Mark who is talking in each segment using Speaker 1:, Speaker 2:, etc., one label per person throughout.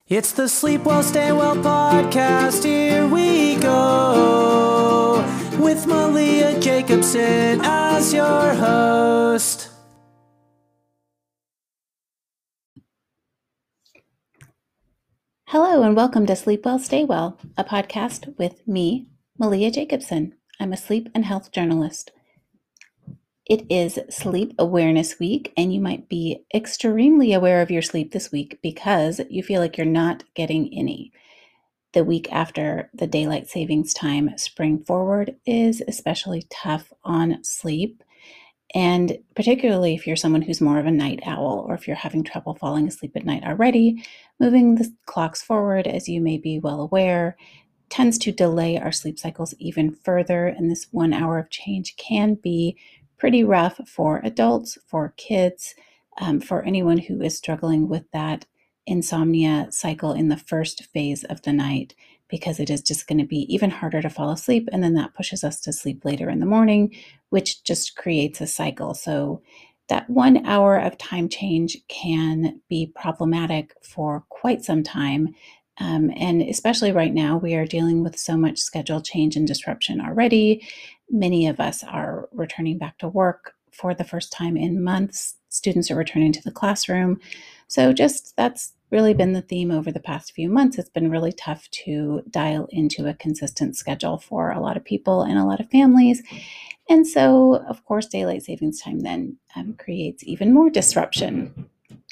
Speaker 1: It's the Sleep Well, Stay Well podcast. Here we go with Malia Jacobson as your host.
Speaker 2: Hello and welcome to Sleep Well, Stay Well, a podcast with me, Malia Jacobson. I'm a sleep and health journalist. It is Sleep Awareness Week, and you might be extremely aware of your sleep this week because you feel like you're not getting any. The week after the daylight savings time spring forward is especially tough on sleep. And particularly if you're someone who's more of a night owl, or if you're having trouble falling asleep at night already, moving the clocks forward, as you may be well aware, tends to delay our sleep cycles even further. And this 1 hour of change can be pretty rough for adults, for kids, for anyone who is struggling with that insomnia cycle in the first phase of the night, because it is just going to be even harder to fall asleep. And then that pushes us to sleep later in the morning, which just creates a cycle. So that 1 hour of time change can be problematic for quite some time. And especially right now, we are dealing with so much schedule change and disruption already. Many of us are returning back to work for the first time in months. Students are returning to the classroom. So just that's really been the theme over the past few months. It's been really tough to dial into a consistent schedule for a lot of people and a lot of families. And so, of course, daylight savings time then creates even more disruption.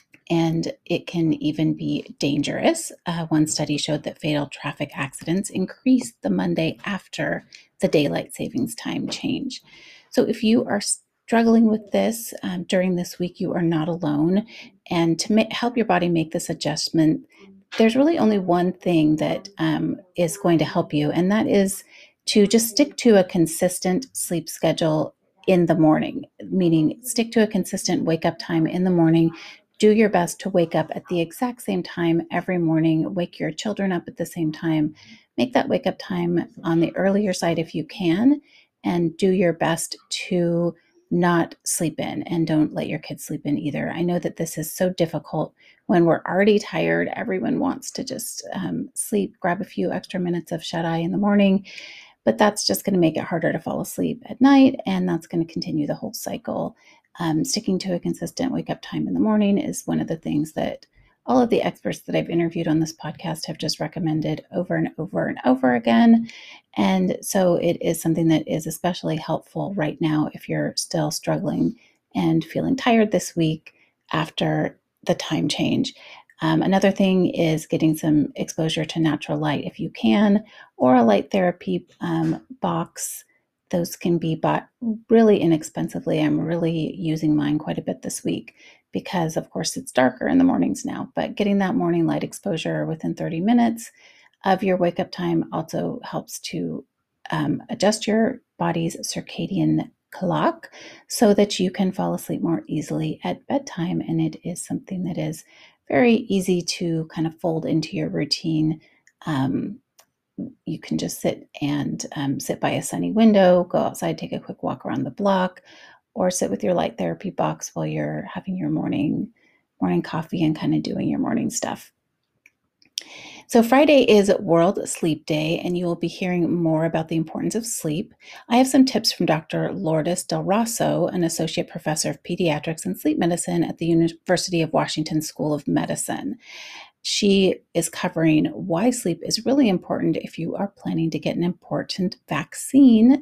Speaker 2: And it can even be dangerous. One study showed that fatal traffic accidents increased the Monday after the daylight savings time change. So if you are struggling with this during this week, you are not alone. And to help your body make this adjustment, there's really only one thing that is going to help you, and that is to just stick to a consistent sleep schedule in the morning, meaning stick to a consistent wake up time in the morning. Do your best to wake up at the exact same time every morning. Wake your children up at the same time. Make that wake up time on the earlier side if you can, and do your best to not sleep in, and don't let your kids sleep in either. I know that this is so difficult when we're already tired. Everyone wants to just sleep, grab a few extra minutes of shut-eye in the morning, but that's just going to make it harder to fall asleep at night, and that's going to continue the whole cycle. Sticking to a consistent wake-up time in the morning is one of the things that all of the experts that I've interviewed on this podcast have just recommended over and over and over again. And so it is something that is especially helpful right now if you're still struggling and feeling tired this week after the time change. Another thing is getting some exposure to natural light if you can, or a light therapy box. Those can be bought really inexpensively. I'm really using mine quite a bit this week because, of course, it's darker in the mornings now. But getting that morning light exposure within 30 minutes of your wake-up time also helps to adjust your body's circadian clock so that you can fall asleep more easily at bedtime. And it is something that is very easy to kind of fold into your routine. You can just sit by a sunny window, go outside, take a quick walk around the block, or sit with your light therapy box while you're having your morning coffee and kind of doing your morning stuff. So Friday is World Sleep Day, and you will be hearing more about the importance of sleep. I have some tips from Dr. Lourdes Del Rosso, an associate professor of pediatrics and sleep medicine at the University of Washington School of Medicine. She is covering why sleep is really important if you are planning to get an important vaccine.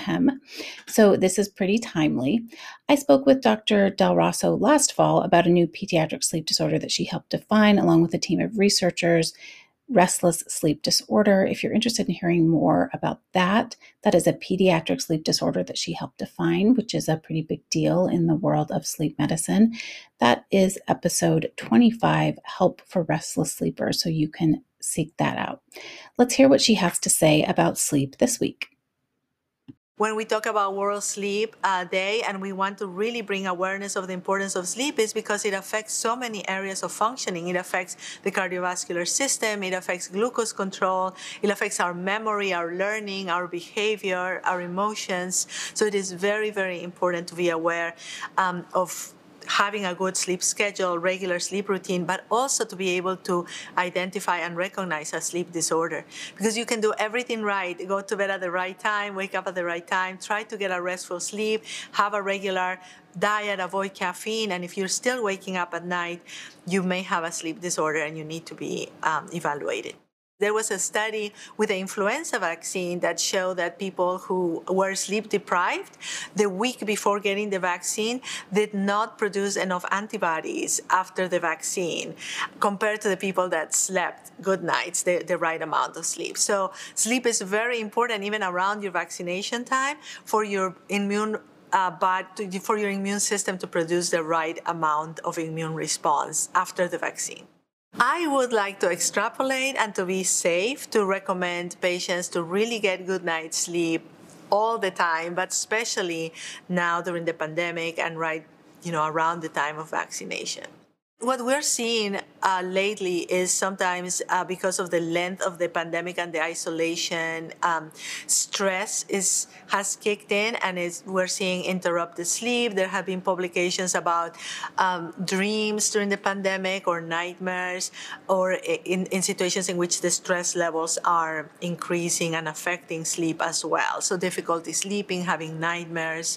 Speaker 2: So this is pretty timely. I spoke with Dr. Del Rosso last fall about a new pediatric sleep disorder that she helped define along with a team of researchers, restless sleep disorder. If you're interested in hearing more about that, that is a pediatric sleep disorder that she helped define, which is a pretty big deal in the world of sleep medicine. That is episode 25, Help for Restless Sleepers, so you can seek that out. Let's hear what she has to say about sleep this week.
Speaker 3: When we talk about World Sleep Day and we want to really bring awareness of the importance of sleep, is because it affects so many areas of functioning. It affects the cardiovascular system, it affects glucose control, it affects our memory, our learning, our behavior, our emotions. So it is very, very important to be aware of having a good sleep schedule, regular sleep routine, but also to be able to identify and recognize a sleep disorder. Because you can do everything right, go to bed at the right time, wake up at the right time, try to get a restful sleep, have a regular diet, avoid caffeine, and if you're still waking up at night, you may have a sleep disorder and you need to be evaluated. There was a study with the influenza vaccine that showed that people who were sleep deprived the week before getting the vaccine did not produce enough antibodies after the vaccine compared to the people that slept good nights, the right amount of sleep. So sleep is very important even around your vaccination time for your immune for your immune system to produce the right amount of immune response after the vaccine. I would like to extrapolate and to be safe to recommend patients to really get good night's sleep all the time, but especially now during the pandemic and around the time of vaccination. What we're seeing lately is sometimes because of the length of the pandemic and the isolation, stress has kicked in, and we're seeing interrupted sleep. There have been publications about dreams during the pandemic or nightmares, or in situations in which the stress levels are increasing and affecting sleep as well. So difficulty sleeping, having nightmares.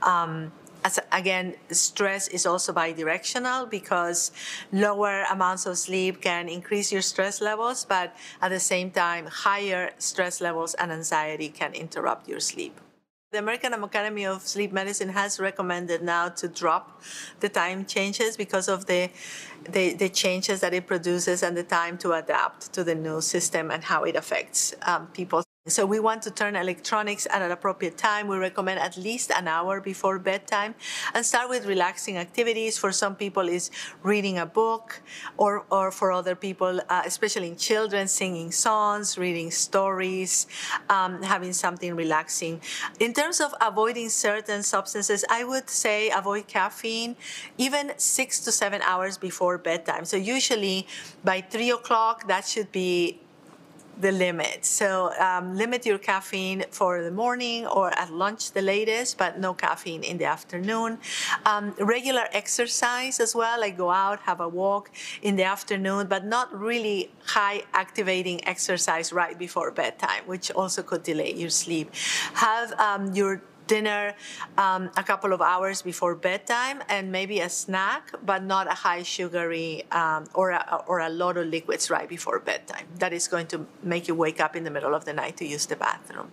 Speaker 3: Again, stress is also bidirectional because lower amounts of sleep can increase your stress levels, but at the same time, higher stress levels and anxiety can interrupt your sleep. The American Academy of Sleep Medicine has recommended now to drop the time changes because of the changes that it produces and the time to adapt to the new system and how it affects people. So we want to turn electronics at an appropriate time. We recommend at least an hour before bedtime and start with relaxing activities. For some people, is reading a book, or for other people, especially in children, singing songs, reading stories, having something relaxing. In terms of avoiding certain substances, I would say avoid caffeine even 6 to 7 hours before bedtime. So usually by 3 o'clock, that should be the limit. So limit your caffeine for the morning or at lunch the latest, but no caffeine in the afternoon. Regular exercise as well, like go out, have a walk in the afternoon, but not really high activating exercise right before bedtime, which also could delay your sleep. Have your dinner a couple of hours before bedtime, and maybe a snack, but not a high sugary or a lot of liquids right before bedtime. That is going to make you wake up in the middle of the night to use the bathroom.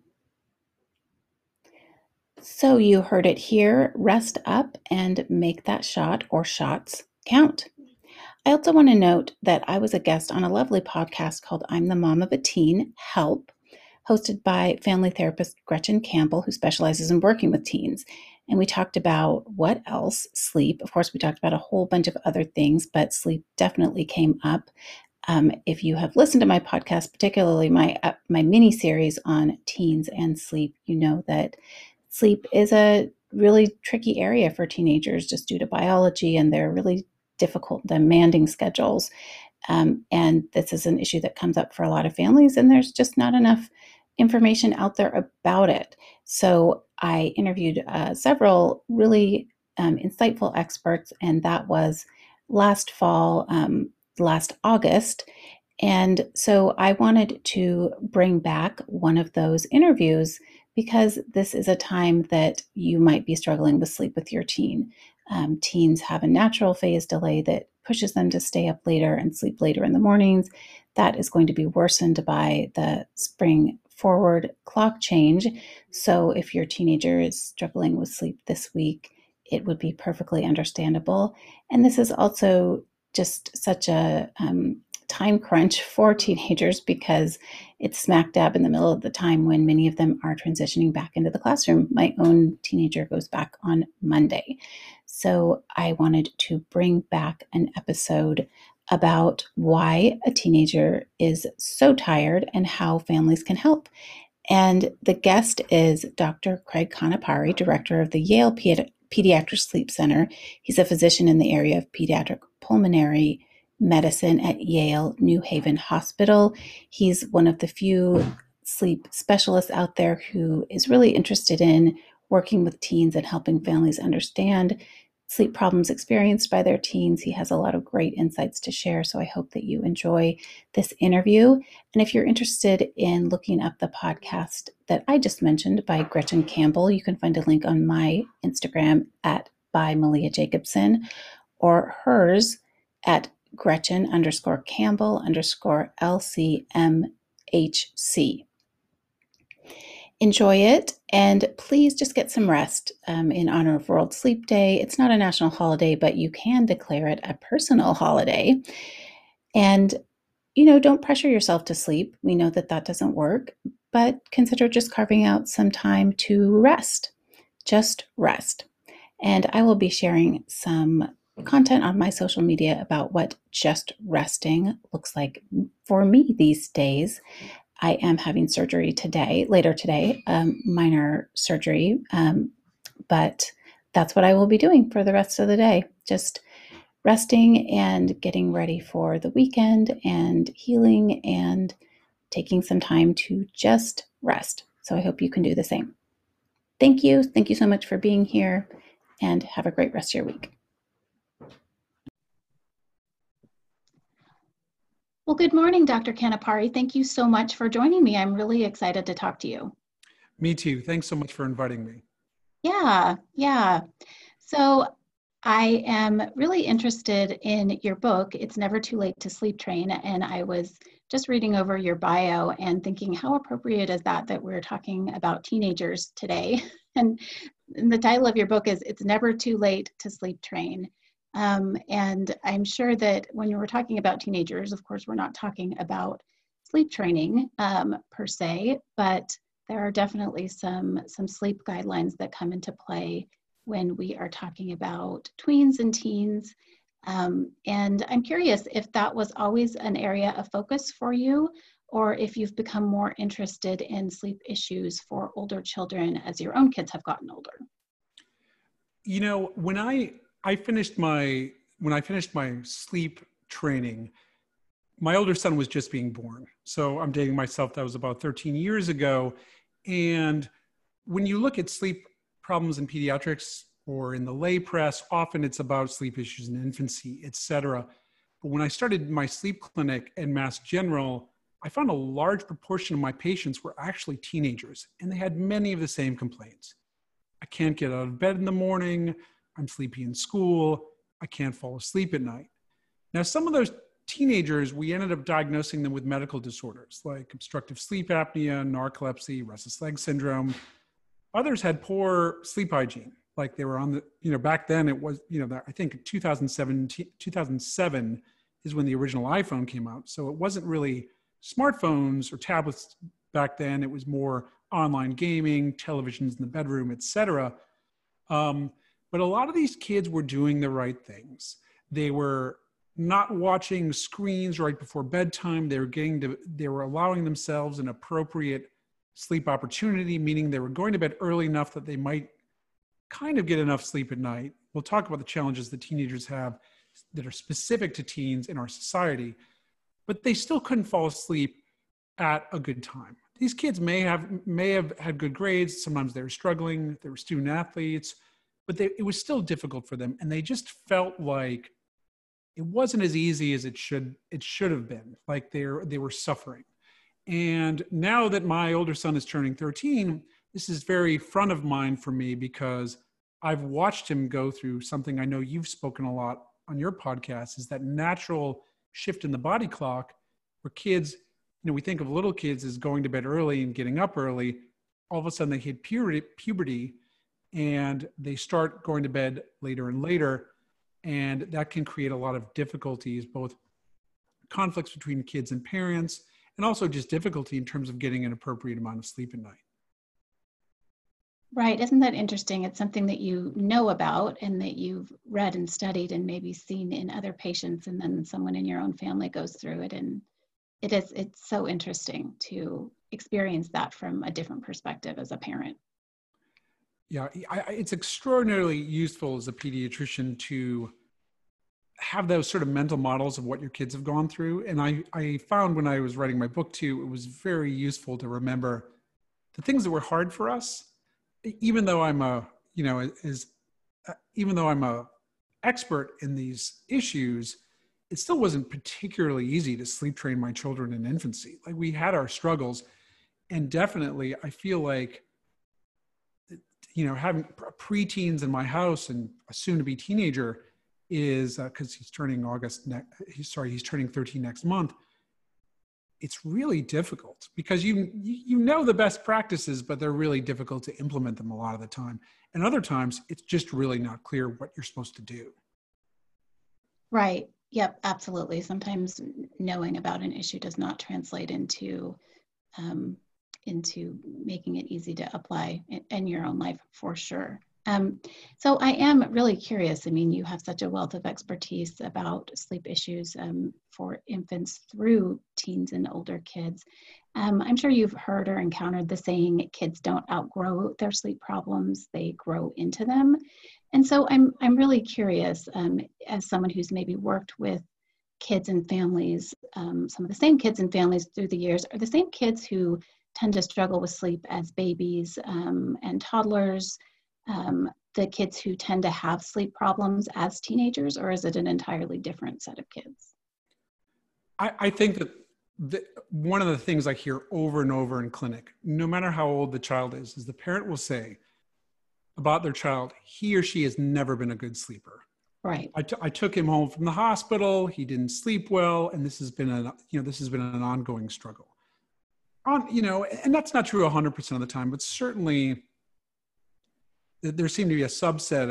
Speaker 2: So you heard it here. Rest up and make that shot or shots count. I also want to note that I was a guest on a lovely podcast called I'm the Mom of a Teen, Help, hosted by family therapist Gretchen Campbell, who specializes in working with teens. And we talked about what else? Sleep. Of course, we talked about a whole bunch of other things, but sleep definitely came up. If you have listened to my podcast, particularly my mini series on teens and sleep, you know that sleep is a really tricky area for teenagers just due to biology and their really difficult, demanding schedules. And this is an issue that comes up for a lot of families, and there's just not enough information out there about it. So I interviewed several really insightful experts, and that was last fall, last August. And so I wanted to bring back one of those interviews because this is a time that you might be struggling with sleep with your teen. Teens have a natural phase delay that pushes them to stay up later and sleep later in the mornings. That is going to be worsened by the spring forward clock change. So if your teenager is struggling with sleep this week, it would be perfectly understandable. And this is also just such a time crunch for teenagers because it's smack dab in the middle of the time when many of them are transitioning back into the classroom. My own teenager goes back on Monday. So I wanted to bring back an episode about why a teenager is so tired and how families can help. And the guest is Dr. Craig Kanapari, director of the Yale Pediatric Sleep Center. He's a physician in the area of pediatric pulmonary medicine at Yale New Haven Hospital. He's one of the few sleep specialists out there who is really interested in working with teens and helping families understand sleep problems experienced by their teens. He has a lot of great insights to share, so I hope that you enjoy this interview. And if you're interested in looking up the podcast that I just mentioned by Gretchen Campbell, you can find a link on my Instagram at by Malia Jacobson, or hers at Gretchen_Campbell_LCMHC. Enjoy it, and please just get some rest in honor of World Sleep Day. It's not a national holiday, but you can declare it a personal holiday. And, don't pressure yourself to sleep. We know that that doesn't work, but consider just carving out some time to rest. Just rest. And I will be sharing some content on my social media about what just resting looks like for me these days. I am having surgery later today, minor surgery, but that's what I will be doing for the rest of the day. Just resting and getting ready for the weekend and healing and taking some time to just rest. So I hope you can do the same. Thank you. Thank you so much for being here, and have a great rest of your week. Well, good morning, Dr. Kanapari. Thank you so much for joining me. I'm really excited to talk to you.
Speaker 4: Me too. Thanks so much for inviting me.
Speaker 2: Yeah. So I am really interested in your book, It's Never Too Late to Sleep Train. And I was just reading over your bio and thinking, how appropriate is that we're talking about teenagers today? And the title of your book is It's Never Too Late to Sleep Train. And I'm sure that when we're talking about teenagers, of course, we're not talking about sleep training per se, but there are definitely some sleep guidelines that come into play when we are talking about tweens and teens. And I'm curious if that was always an area of focus for you, or if you've become more interested in sleep issues for older children as your own kids have gotten older.
Speaker 4: When I finished my sleep training, my older son was just being born. So I'm dating myself. That was about 13 years ago. And when you look at sleep problems in pediatrics or in the lay press, often it's about sleep issues in infancy, et cetera. But when I started my sleep clinic at Mass General, I found a large proportion of my patients were actually teenagers, and they had many of the same complaints. I can't get out of bed in the morning. I'm sleepy in school. I can't fall asleep at night. Now, some of those teenagers, we ended up diagnosing them with medical disorders like obstructive sleep apnea, narcolepsy, restless leg syndrome. Others had poor sleep hygiene. Like they were on the, back then it was, I think 2007 is when the original iPhone came out. So it wasn't really smartphones or tablets back then. It was more online gaming, televisions in the bedroom, et cetera. But a lot of these kids were doing the right things. They were not watching screens right before bedtime. They were allowing themselves an appropriate sleep opportunity, meaning they were going to bed early enough that they might kind of get enough sleep at night. We'll talk about the challenges that teenagers have that are specific to teens in our society, but they still couldn't fall asleep at a good time. These kids may have had good grades. Sometimes they were struggling. They were student athletes, but it was still difficult for them. And they just felt like it wasn't as easy as it should have been, like they were suffering. And now that my older son is turning 13, this is very front of mind for me because I've watched him go through something I know you've spoken a lot on your podcast, is that natural shift in the body clock where kids, we think of little kids as going to bed early and getting up early. All of a sudden they hit puberty and they start going to bed later and later. And that can create a lot of difficulties, both conflicts between kids and parents, and also just difficulty in terms of getting an appropriate amount of sleep at night.
Speaker 2: Right. Isn't that interesting? It's something that you know about and that you've read and studied and maybe seen in other patients, and then someone in your own family goes through it. And it's so interesting to experience that from a different perspective as a parent.
Speaker 4: Yeah, it's extraordinarily useful as a pediatrician to have those sort of mental models of what your kids have gone through. And I found when I was writing my book too, it was very useful to remember the things that were hard for us. Even though I'm a expert in these issues, it still wasn't particularly easy to sleep train my children in infancy. Like, we had our struggles, and definitely I feel like, having preteens in my house and a soon-to-be teenager is because he's turning 13 next month. It's really difficult because you know the best practices, but they're really difficult to implement them a lot of the time. And other times, it's just really not clear what you're supposed to do.
Speaker 2: Right. Yep. Absolutely. Sometimes knowing about an issue does not translate into making it easy to apply in your own life, for sure. So I am really curious. I mean, you have such a wealth of expertise about sleep issues for infants through teens and older kids. I'm sure you've heard or encountered the saying, kids don't outgrow their sleep problems, they grow into them. And so I'm really curious, as someone who's maybe worked with kids and families, some of the same kids and families through the years, are the same kids who tend to struggle with sleep as babies and toddlers, the kids who tend to have sleep problems as teenagers, or is it an entirely different set of kids?
Speaker 4: I think that one of the things I hear over and over in clinic, no matter how old the child is the parent will say about their child, he or she has never been a good sleeper.
Speaker 2: Right.
Speaker 4: I took him home from the hospital. He didn't sleep well, and this has been an ongoing struggle. And that's not true 100% of the time, but certainly there seem to be a subset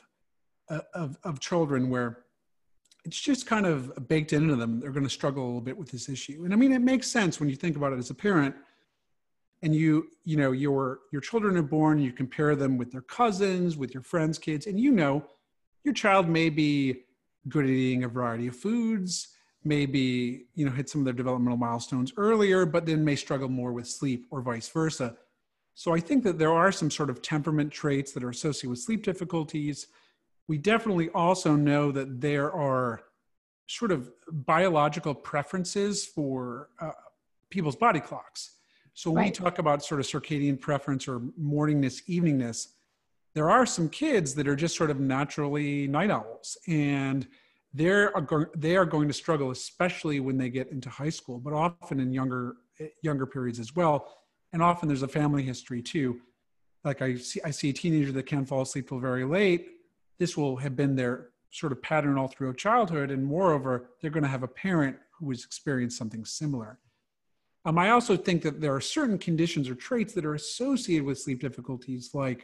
Speaker 4: of children where it's just kind of baked into them. They're going to struggle a little bit with this issue. And I mean, it makes sense when you think about it as a parent, and your children are born, you compare them with their cousins, with your friends' kids, and your child may be good at eating a variety of foods, maybe, hit some of their developmental milestones earlier, but then may struggle more with sleep or vice versa. So I think that there are some sort of temperament traits that are associated with sleep difficulties. We definitely also know that there are sort of biological preferences for people's body clocks. So when we talk about sort of circadian preference or morningness, eveningness, there are some kids that are just sort of naturally night owls, and they are going to struggle, especially when they get into high school, but often in younger periods as well. And often there's a family history too. Like I see a teenager that can't fall asleep till very late. This will have been their sort of pattern all throughout childhood. And moreover, they're going to have a parent who has experienced something similar. I also think that there are certain conditions or traits that are associated with sleep difficulties, like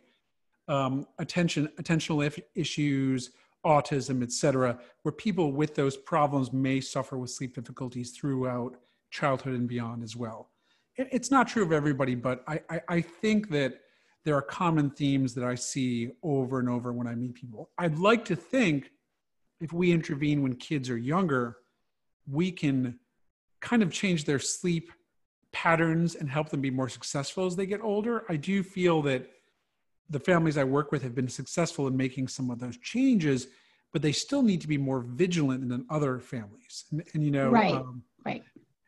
Speaker 4: attentional issues, autism, et cetera, where people with those problems may suffer with sleep difficulties throughout childhood and beyond as well. It's not true of everybody, but I think that there are common themes that I see over and over when I meet people. I'd like to think if we intervene when kids are younger, we can kind of change their sleep patterns and help them be more successful as they get older. I do feel that the families I work with have been successful in making some of those changes, but they still need to be more vigilant than other families.
Speaker 2: Right.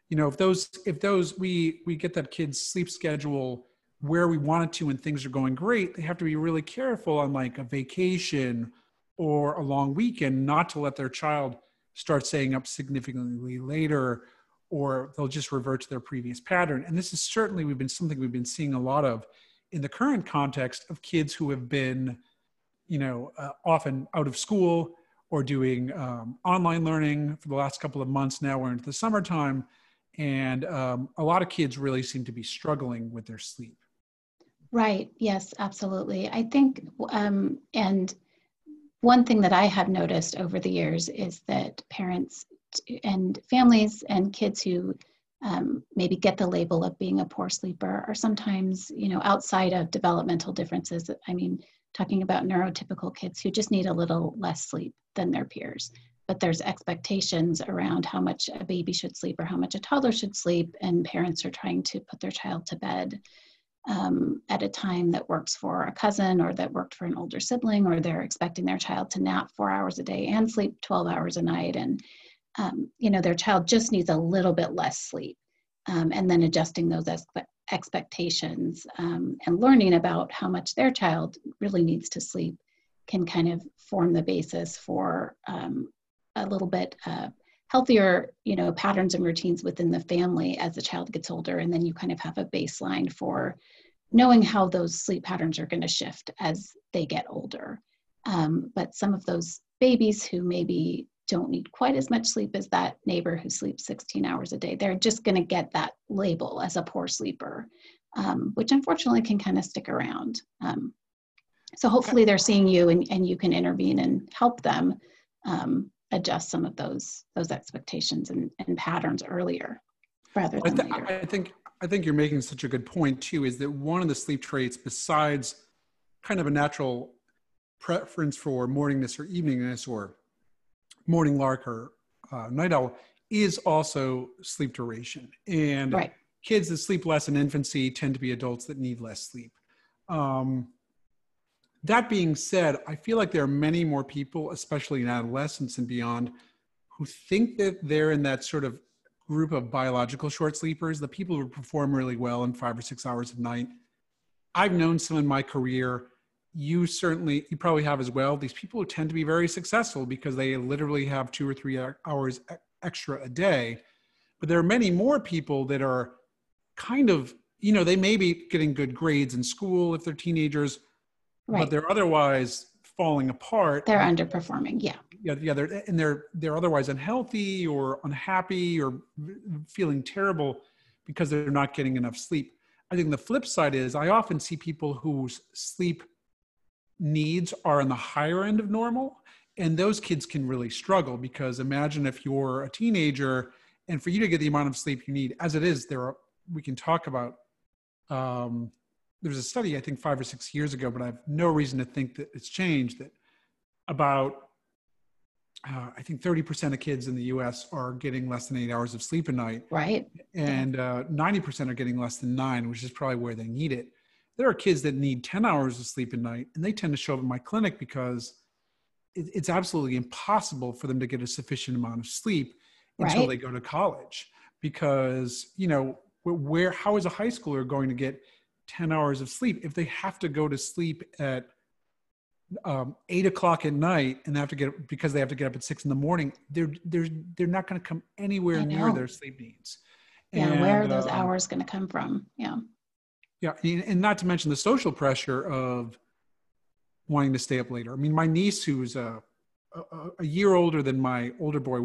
Speaker 4: If we get that kid's sleep schedule where we want it to and things are going great, they have to be really careful on like a vacation or a long weekend not to let their child start staying up significantly later, or they'll just revert to their previous pattern. And this is certainly something we've been seeing a lot of in the current context of kids who have been, often out of school or doing online learning for the last couple of months. Now we're into the summertime, and a lot of kids really seem to be struggling with their sleep.
Speaker 2: Right. Yes, absolutely. I think, and one thing that I have noticed over the years is that parents and families and kids who maybe get the label of being a poor sleeper are sometimes, outside of developmental differences. I mean, talking about neurotypical kids who just need a little less sleep than their peers. But there's expectations around how much a baby should sleep or how much a toddler should sleep, and parents are trying to put their child to bed at a time that works for a cousin or that worked for an older sibling, or they're expecting their child to nap 4 hours a day and sleep 12 hours a night. And, their child just needs a little bit less sleep. And then adjusting those expectations and learning about how much their child really needs to sleep can kind of form the basis for a little bit healthier, patterns and routines within the family as the child gets older. And then you kind of have a baseline for knowing how those sleep patterns are going to shift as they get older. But some of those babies who maybe don't need quite as much sleep as that neighbor who sleeps 16 hours a day, they're just going to get that label as a poor sleeper, which unfortunately can kind of stick around. So hopefully they're seeing you and you can intervene and help them adjust some of those expectations and patterns earlier rather than later.
Speaker 4: I think you're making such a good point too, is that one of the sleep traits, besides kind of a natural preference for morningness or eveningness or morning lark or night owl, is also sleep duration. And
Speaker 2: right.
Speaker 4: Kids that sleep less in infancy tend to be adults that need less sleep. That being said, I feel like there are many more people, especially in adolescence and beyond, who think that they're in that sort of group of biological short sleepers, the people who perform really well in 5 or 6 hours a night. I've known some in my career. You probably have as well. These people who tend to be very successful because they literally have 2 or 3 hours extra a day. But there are many more people that are kind of, they may be getting good grades in school if they're teenagers, right, but they're otherwise falling apart.
Speaker 2: They're underperforming. Yeah.
Speaker 4: Yeah. They're otherwise unhealthy or unhappy or feeling terrible because they're not getting enough sleep. I think the flip side is I often see people whose sleep needs are on the higher end of normal, and those kids can really struggle, because imagine if you're a teenager and for you to get the amount of sleep you need, as it is, we can talk about, there's a study, I think 5 or 6 years ago, but I have no reason to think that it's changed, that about, I think 30% of kids in the US are getting less than 8 hours of sleep a night.
Speaker 2: Right.
Speaker 4: And 90% are getting less than 9, which is probably where they need it. There are kids that need 10 hours of sleep a night, and they tend to show up in my clinic because it's absolutely impossible for them to get a sufficient amount of sleep until they go to college. Because, how is a high schooler going to get 10 hours of sleep if they have to go to sleep at 8 o'clock at night and because they have to get up at 6 in the morning? They're not going to come anywhere near their sleep needs.
Speaker 2: Yeah, where are those hours going to come from? Yeah.
Speaker 4: Yeah, and not to mention the social pressure of wanting to stay up later. I mean, my niece, who's a year older than my older boy,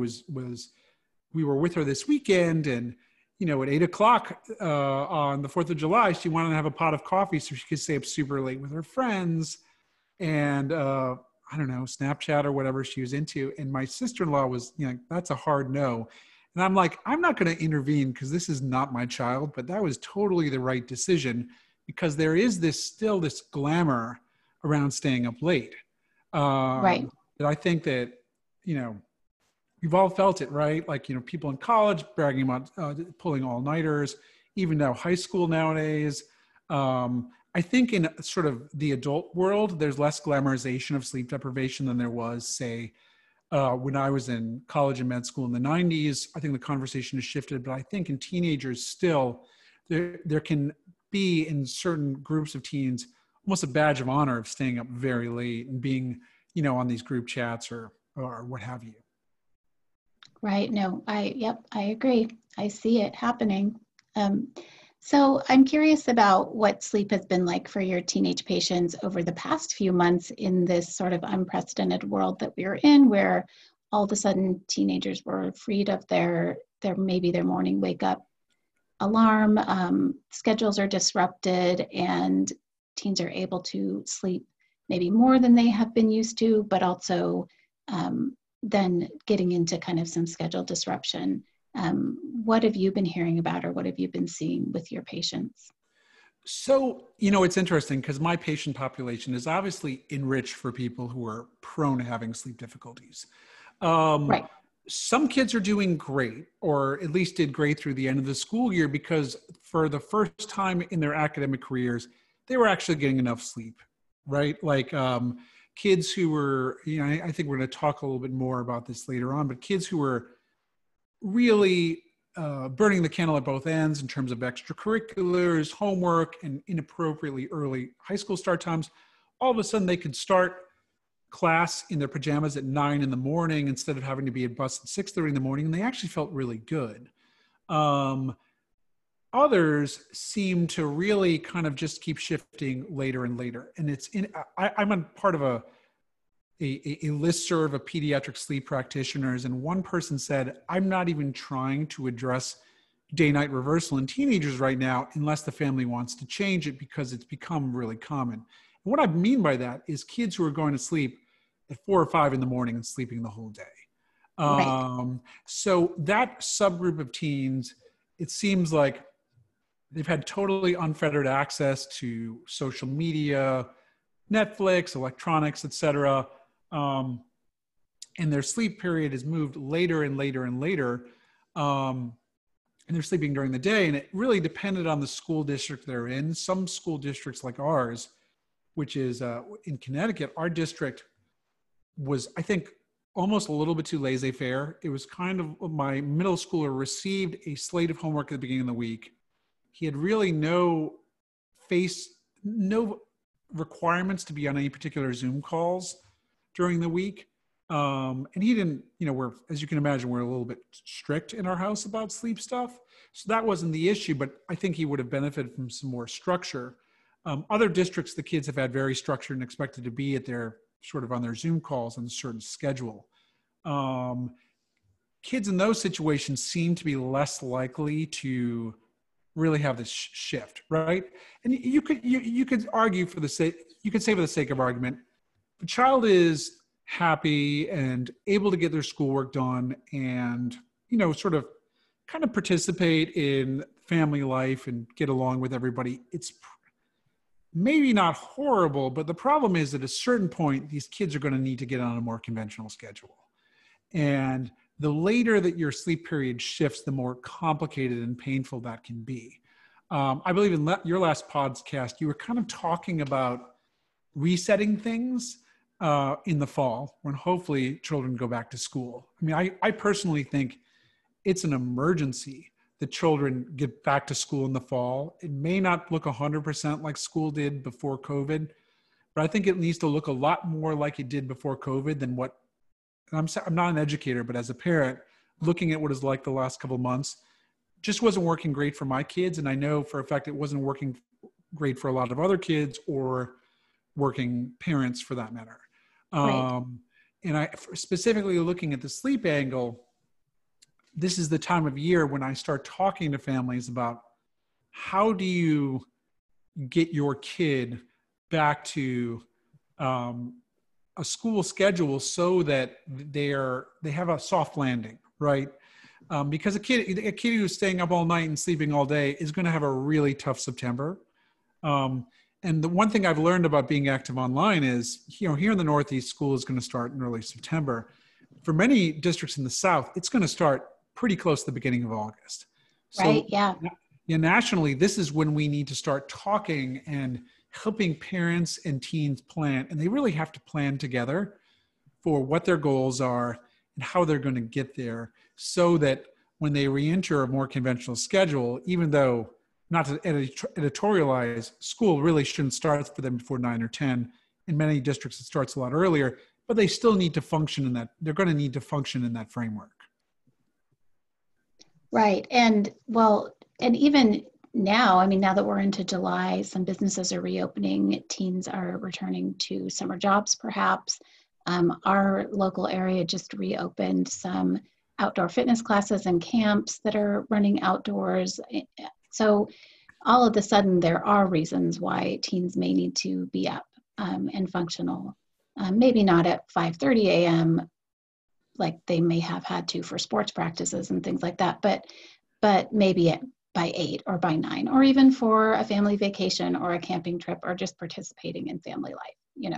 Speaker 4: we were with her this weekend, and at 8 o'clock on the 4th of July, she wanted to have a pot of coffee so she could stay up super late with her friends and, I don't know, Snapchat or whatever she was into. And my sister-in-law was, that's a hard no. And I'm like, I'm not going to intervene because this is not my child, but that was totally the right decision, because there is still this glamour around staying up late.
Speaker 2: Right.
Speaker 4: That I think that, you've all felt it, right? Like, people in college bragging about pulling all-nighters, even now high school nowadays. I think in sort of the adult world, there's less glamorization of sleep deprivation than there was, say, when I was in college and med school in the 90s. I think the conversation has shifted, but I think in teenagers still, there can be in certain groups of teens almost a badge of honor of staying up very late and being, on these group chats or what have you.
Speaker 2: Right. No, I agree. I see it happening. So I'm curious about what sleep has been like for your teenage patients over the past few months in this sort of unprecedented world that we're in, where all of a sudden teenagers were freed of their morning wake up alarm, schedules are disrupted, and teens are able to sleep maybe more than they have been used to, but also then getting into kind of some schedule disruption. What have you been hearing about, or what have you been seeing with your patients?
Speaker 4: So, it's interesting because my patient population is obviously enriched for people who are prone to having sleep difficulties. Right. Some kids are doing great, or at least did great through the end of the school year, because for the first time in their academic careers, they were actually getting enough sleep, right? Like kids who were, I think we're going to talk a little bit more about this later on, but kids who were really burning the candle at both ends in terms of extracurriculars, homework, and inappropriately early high school start times, all of a sudden they could start class in their pajamas at 9 in the morning instead of having to be at bus at 6:30 in the morning, and they actually felt really good. Others seem to really kind of just keep shifting later and later. And I'm a part of a listserv of pediatric sleep practitioners, and one person said, I'm not even trying to address day-night reversal in teenagers right now unless the family wants to change it, because it's become really common. And what I mean by that is kids who are going to sleep at 4 or 5 in the morning and sleeping the whole day.
Speaker 2: Right.
Speaker 4: So that subgroup of teens, it seems like they've had totally unfettered access to social media, Netflix, electronics, etc. And their sleep period has moved later and later and later. And they're sleeping during the day. And it really depended on the school district they're in. Some school districts like ours, which is in Connecticut, our district was, I think, almost a little bit too laissez-faire. It was kind of, my middle schooler received a slate of homework at the beginning of the week. He had really no requirements to be on any particular Zoom calls during the week. And he didn't, as you can imagine, we're a little bit strict in our house about sleep stuff. So that wasn't the issue, but I think he would have benefited from some more structure. Other districts, the kids have had very structured and expected to be at their sort of on their Zoom calls on a certain schedule. Kids in those situations seem to be less likely to really have this shift, right? And you could argue for the sake, you could say for the sake of argument, if a child is happy and able to get their schoolwork done and, sort of kind of participate in family life and get along with everybody, it's maybe not horrible, but the problem is at a certain point, these kids are going to need to get on a more conventional schedule. And the later that your sleep period shifts, the more complicated and painful that can be. I believe in your last podcast, you were kind of talking about resetting things in the fall when hopefully children go back to school. I mean, I personally think it's an emergency that children get back to school in the fall. It may not look 100% like school did before COVID, but I think it needs to look a lot more like it did before COVID than what, I'm not an educator, but as a parent, looking at what it's like the last couple of months, just wasn't working great for my kids. And I know for a fact it wasn't working great for a lot of other kids or working parents for that matter.
Speaker 2: Right.
Speaker 4: And I specifically looking at the sleep angle, this is the time of year when I start talking to families about how do you get your kid back to a school schedule so that they have a soft landing, right? Because a kid who's staying up all night and sleeping all day is going to have a really tough September. And the one thing I've learned about being active online is, here in the Northeast, school is going to start in early September. For many districts in the South, it's going to start pretty close to the beginning of August.
Speaker 2: Right. Yeah.
Speaker 4: Nationally, this is when we need to start talking and helping parents and teens plan. And they really have to plan together for what their goals are and how they're going to get there, so that when they re-enter a more conventional schedule, even though, not to editorialize, school really shouldn't start for them before 9 or 10. In many districts, it starts a lot earlier, but they still need to function in that. They're going to need to function in that framework.
Speaker 2: Right. And even now, I mean, now that we're into July, some businesses are reopening, teens are returning to summer jobs, perhaps. Our local area just reopened some outdoor fitness classes and camps that are running outdoors. So all of a sudden, there are reasons why teens may need to be up and functional. Maybe not at 5:30 a.m. like they may have had to for sports practices and things like that, but maybe by 8 or by 9, or even for a family vacation or a camping trip or just participating in family life,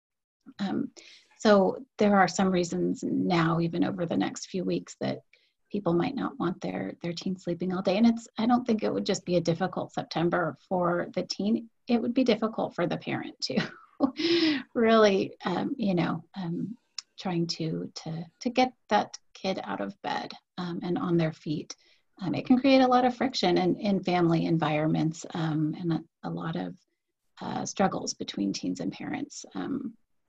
Speaker 2: So there are some reasons now, even over the next few weeks, that people might not want their teen sleeping all day. And I don't think it would just be a difficult September for the teen. It would be difficult for the parent too. Really, trying to get that kid out of bed and on their feet. It can create a lot of friction in family environments and a lot of struggles between teens and parents.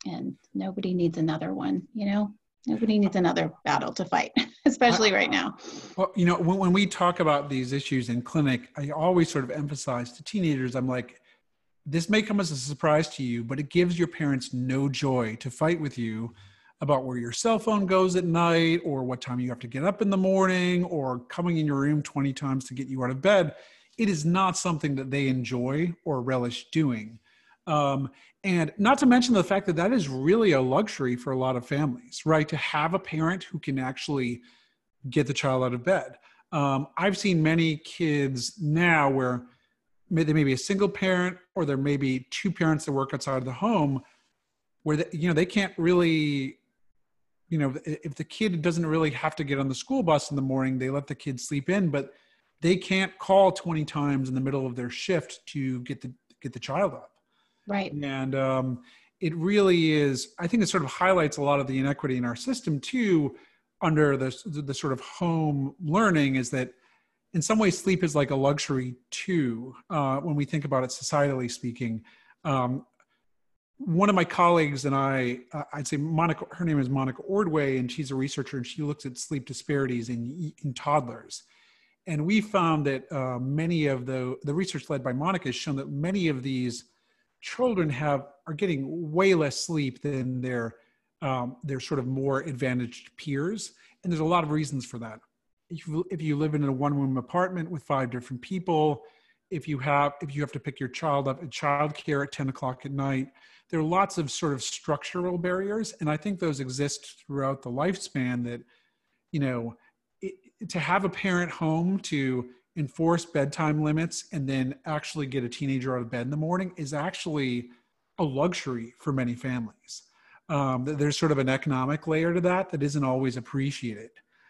Speaker 2: And nobody needs another one, you know? Nobody needs another battle to fight, especially right now.
Speaker 4: Well, you know, when we talk about these issues in clinic, I always sort of emphasize to teenagers, I'm like, this may come as a surprise to you, but it gives your parents no joy to fight with you about where your cell phone goes at night, or what time you have to get up in the morning, or coming in your room 20 times to get you out of bed. It is not something that they enjoy or relish doing. And not to mention the fact that that is really a luxury for a lot of families, right? To have a parent who can actually get the child out of bed. I've seen many kids now where there may be a single parent, or there may be two parents that work outside of the home, where they can't really, if the kid doesn't really have to get on the school bus in the morning, they let the kid sleep in, but they can't call 20 times in the middle of their shift to get the child up.
Speaker 2: Right.
Speaker 4: And it really is, I think it sort of highlights a lot of the inequity in our system too, under the sort of home learning, is that in some ways sleep is like a luxury too, when we think about it societally speaking. One of my colleagues and I'd say Monica, her name is Monica Ordway, and she's a researcher, and she looks at sleep disparities in toddlers. And we found that many of the research led by Monica has shown that many of these children are getting way less sleep than their sort of more advantaged peers. And there's a lot of reasons for that. If you live in a one-room apartment with 5 different people, if you have to pick your child up at childcare at 10 o'clock at night, there are lots of sort of structural barriers. And I think those exist throughout the lifespan, that, to have a parent home to enforce bedtime limits and then actually get a teenager out of bed in the morning is actually a luxury for many families. There's sort of an economic layer to that isn't always appreciated.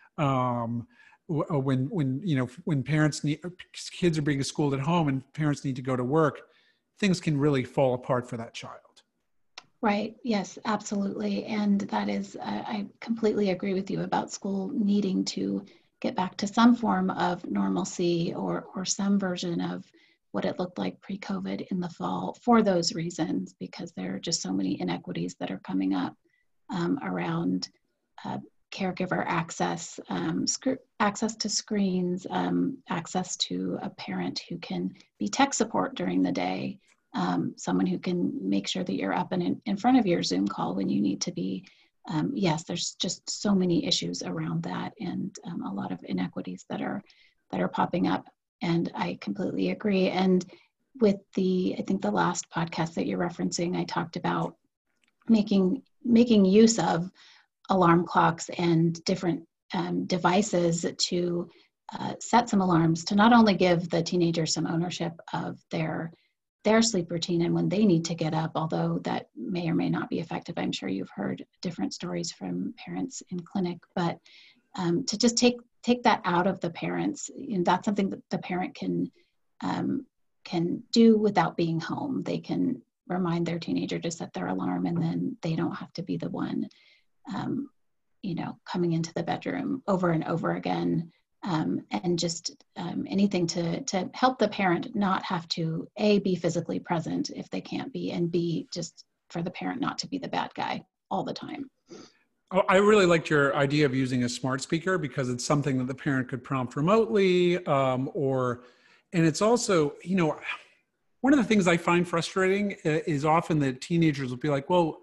Speaker 4: When kids are being schooled at home and parents need to go to work, things can really fall apart for that child.
Speaker 2: Right. Yes, absolutely. And that is, I completely agree with you about school needing to get back to some form of normalcy, or some version of what it looked like pre-COVID in the fall, for those reasons, because there are just so many inequities that are coming up around caregiver access, access to screens, access to a parent who can be tech support during the day, someone who can make sure that you're up and in front of your Zoom call when you need to be. Yes, there's just so many issues around that, and a lot of inequities that are popping up. And I completely agree. And with I think the last podcast that you're referencing, I talked about making use of alarm clocks and different devices to set some alarms, to not only give the teenager some ownership of their sleep routine and when they need to get up, although that may or may not be effective. I'm sure you've heard different stories from parents in clinic, but to just take that out of the parents, that's something that the parent can do without being home. They can remind their teenager to set their alarm, and then they don't have to be the one, coming into the bedroom over and over again. And just anything to help the parent not have to, A, be physically present if they can't be, and B, just for the parent not to be the bad guy all the time.
Speaker 4: Oh, I really liked your idea of using a smart speaker, because it's something that the parent could prompt remotely, and it's also, one of the things I find frustrating is often that teenagers will be like, well,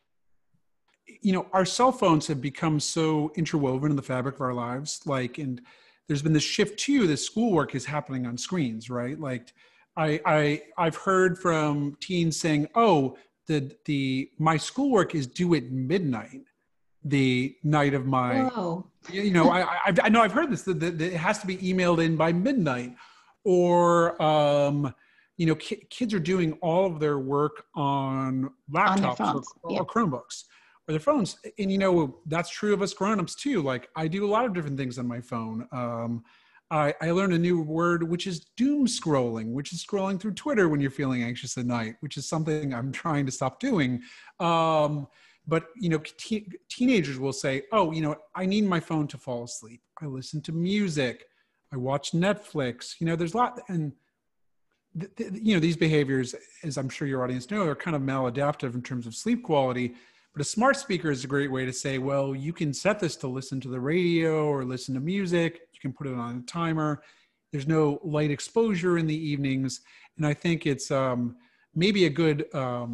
Speaker 4: our cell phones have become so interwoven in the fabric of our lives, and there's been this shift too, this schoolwork is happening on screens, right? Like I've heard from teens saying, oh, my schoolwork is due at midnight, the night of my,
Speaker 2: Whoa.
Speaker 4: I know I've heard this, that it has to be emailed in by midnight, or, kids are doing all of their work on laptops or Chromebooks or their phones. And, that's true of us grownups too. Like, I do a lot of different things on my phone. I learned a new word, which is doom scrolling, which is scrolling through Twitter when you're feeling anxious at night, which is something I'm trying to stop doing. But teenagers will say, oh, I need my phone to fall asleep. I listen to music. I watch Netflix. There's a lot. And these behaviors, as I'm sure your audience know, are kind of maladaptive in terms of sleep quality. But a smart speaker is a great way to say, well, you can set this to listen to the radio or listen to music. You can put it on a timer. There's no light exposure in the evenings. And I think it's maybe a good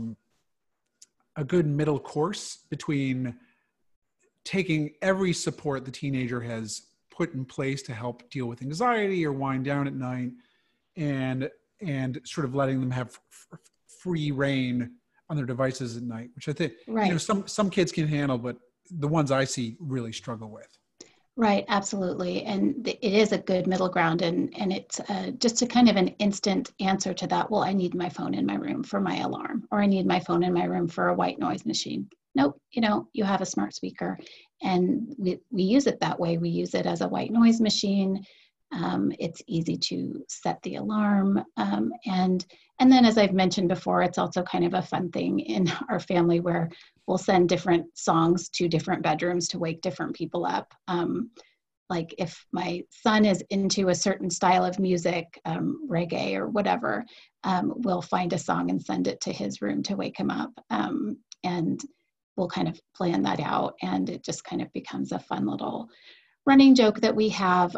Speaker 4: middle course between taking every support the teenager has put in place to help deal with anxiety or wind down at night, and sort of letting them have free reign on their devices at night, which I think some kids can handle, but the ones I see really struggle with.
Speaker 2: Right, absolutely. And it is a good middle ground. And it's just a kind of an instant answer to that. Well, I need my phone in my room for my alarm, or I need my phone in my room for a white noise machine. Nope, you have a smart speaker, and we use it that way. We use it as a white noise machine. It's easy to set the alarm. And then, as I've mentioned before, it's also kind of a fun thing in our family where we'll send different songs to different bedrooms to wake different people up. Like if my son is into a certain style of music, reggae or whatever, we'll find a song and send it to his room to wake him up. And we'll kind of plan that out, and it just kind of becomes a fun little running joke that we have.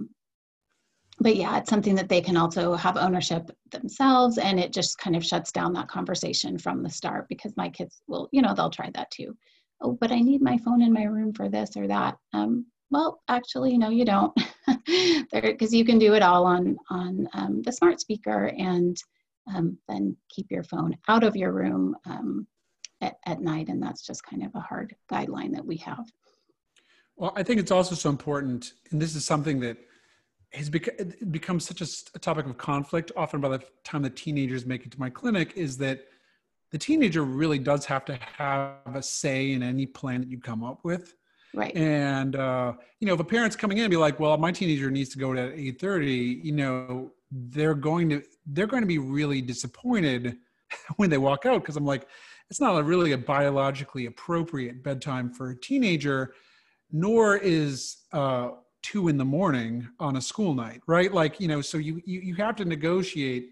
Speaker 2: But yeah, it's something that they can also have ownership themselves, and it just kind of shuts down that conversation from the start, because my kids will, they'll try that too. Oh, but I need my phone in my room for this or that. Well, actually, no, you don't, because you can do it all on the smart speaker, and then keep your phone out of your room at night. And that's just kind of a hard guideline that we have.
Speaker 4: Well, I think it's also so important, and this is something that has become such a topic of conflict often by the time the teenagers make it to my clinic, is that the teenager really does have to have a say in any plan that you come up with.
Speaker 2: Right.
Speaker 4: And, if a parent's coming in and be like, well, my teenager needs to go at 8:30, they're going to be really disappointed when they walk out. Cause I'm like, it's not really a biologically appropriate bedtime for a teenager, nor is, 2 a.m. on a school night, right? Like, so you have to negotiate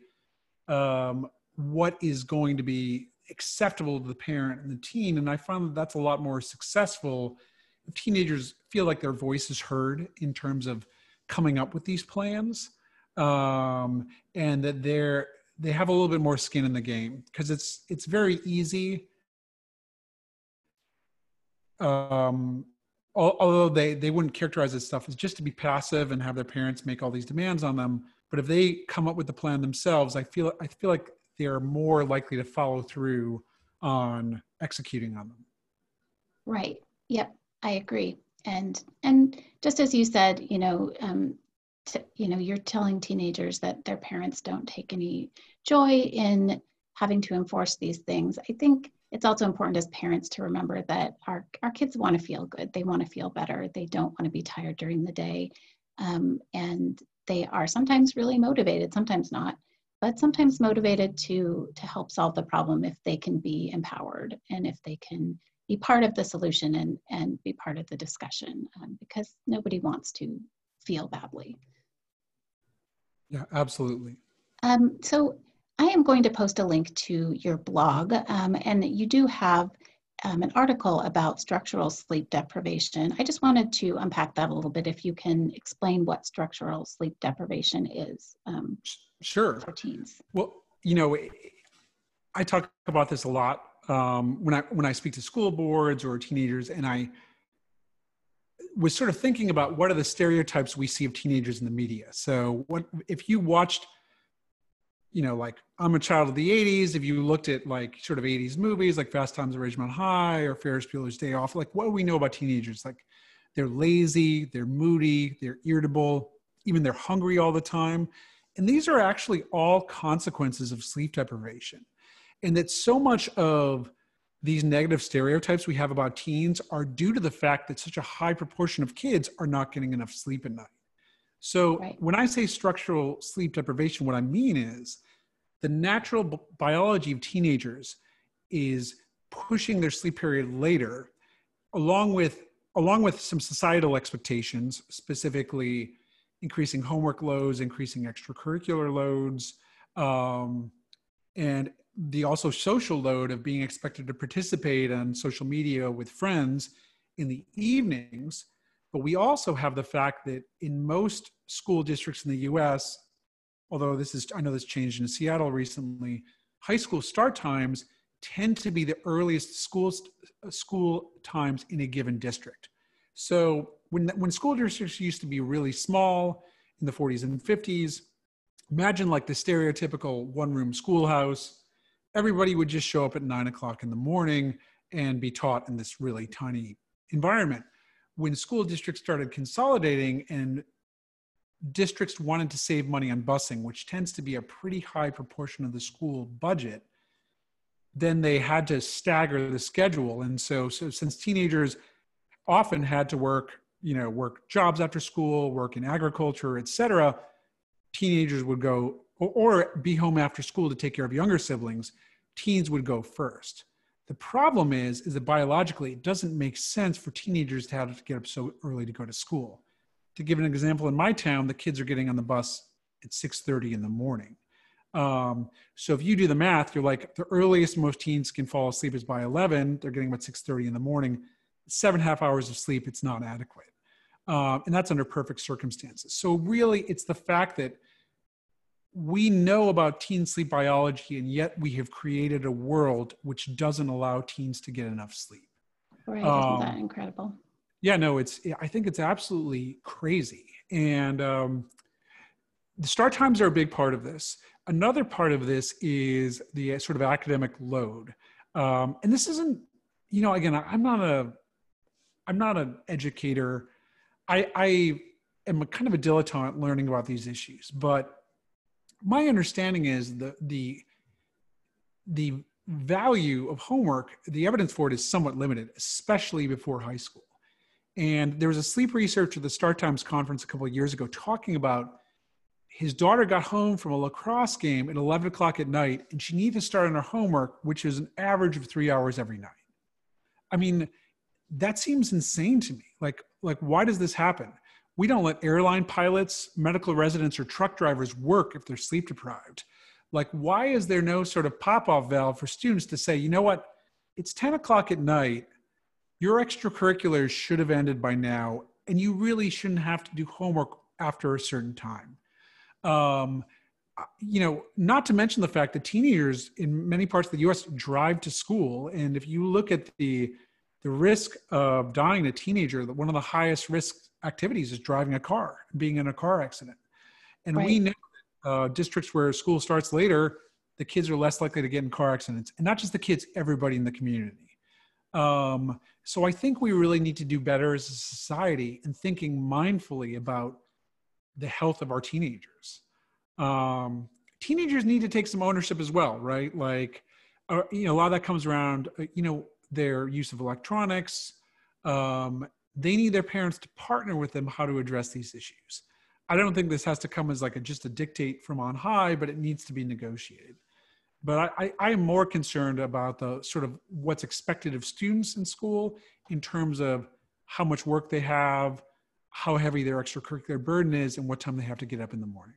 Speaker 4: what is going to be acceptable to the parent and the teen. And I find that that's a lot more successful if teenagers feel like their voice is heard in terms of coming up with these plans, and that they have a little bit more skin in the game, because it's very easy. Although they wouldn't characterize this stuff as just to be passive and have their parents make all these demands on them. But if they come up with the plan themselves, I feel like they're more likely to follow through on executing on them.
Speaker 2: Right. Yep. I agree. And just as you said, you're telling teenagers that their parents don't take any joy in having to enforce these things. I think it's also important as parents to remember that our kids want to feel good. They want to feel better. They don't want to be tired during the day. And they are sometimes really motivated, sometimes not, but sometimes motivated to help solve the problem if they can be empowered and if they can be part of the solution and be part of the discussion, because nobody wants to feel badly.
Speaker 4: Yeah, absolutely.
Speaker 2: So I am going to post a link to your blog, and you do have an article about structural sleep deprivation. I just wanted to unpack that a little bit, if you can explain what structural sleep deprivation is.
Speaker 4: Sure.
Speaker 2: For teens.
Speaker 4: Well, I talk about this a lot when I speak to school boards or teenagers, and I was sort of thinking about what are the stereotypes we see of teenagers in the media. So what if you watched, like I'm a child of the 80s, if you looked at like sort of 80s movies like Fast Times at Ridgemont High or Ferris Bueller's Day Off, like what do we know about teenagers? Like they're lazy, they're moody, they're irritable, even they're hungry all the time. And these are actually all consequences of sleep deprivation. And that so much of these negative stereotypes we have about teens are due to the fact that such a high proportion of kids are not getting enough sleep at night. So When I say structural sleep deprivation, what I mean is the natural biology of teenagers is pushing their sleep period later, along with some societal expectations, specifically increasing homework loads, increasing extracurricular loads, And the also social load of being expected to participate on social media with friends in the evenings. But we also have the fact that in most school districts in the US, although I know this changed in Seattle recently, high school start times tend to be the earliest school times in a given district. So when school districts used to be really small in the 40s and 50s, imagine like the stereotypical one-room schoolhouse. Everybody would just show up at 9 o'clock in the morning and be taught in this really tiny environment. When school districts started consolidating and districts wanted to save money on busing, which tends to be a pretty high proportion of the school budget, then they had to stagger the schedule. And so since teenagers often had to work jobs after school, work in agriculture, et cetera, teenagers would go or be home after school to take care of younger siblings. Teens would go first. The problem is that biologically, it doesn't make sense for teenagers to have to get up so early to go to school. To give an example, in my town, the kids are getting on the bus at 6:30 in the morning. So if you do the math, you're like, the earliest most teens can fall asleep is by 11. They're getting about 6:30 in the morning. 7.5 hours of sleep, it's not adequate. And that's under perfect circumstances. So really, it's the fact that we know about teen sleep biology, and yet we have created a world which doesn't allow teens to get enough sleep.
Speaker 2: Right, isn't that incredible?
Speaker 4: Yeah, no, I think it's absolutely crazy. And the start times are a big part of this. Another part of this is the sort of academic load. And this isn't, again, I'm not an educator. I am a kind of a dilettante learning about these issues, but my understanding is the value of homework, the evidence for it is somewhat limited, especially before high school. And there was a sleep researcher at the Start Times conference a couple of years ago talking about his daughter got home from a lacrosse game at 11 o'clock at night, and she needed to start on her homework, which is an average of 3 hours every night. I mean, that seems insane to me. Like why does this happen? We don't let airline pilots, medical residents, or truck drivers work if they're sleep deprived. Like, why is there no sort of pop-off valve for students to say, you know what, it's 10 o'clock at night, your extracurriculars should have ended by now, and you really shouldn't have to do homework after a certain time. Not to mention the fact that teenagers in many parts of the US drive to school. And if you look at the risk of dying a teenager, one of the highest risk activities is driving a car, being in a car accident. And
Speaker 2: right.
Speaker 4: We know districts where school starts later, the kids are less likely to get in car accidents. And not just the kids, everybody in the community. So I think we really need to do better as a society in thinking mindfully about the health of our teenagers. Teenagers need to take some ownership as well, right? Like, a lot of that comes around, their use of electronics. They need their parents to partner with them how to address these issues. I don't think this has to come as just a dictate from on high, but it needs to be negotiated. But I am more concerned about the sort of what's expected of students in school in terms of how much work they have, how heavy their extracurricular burden is, and what time they have to get up in the morning.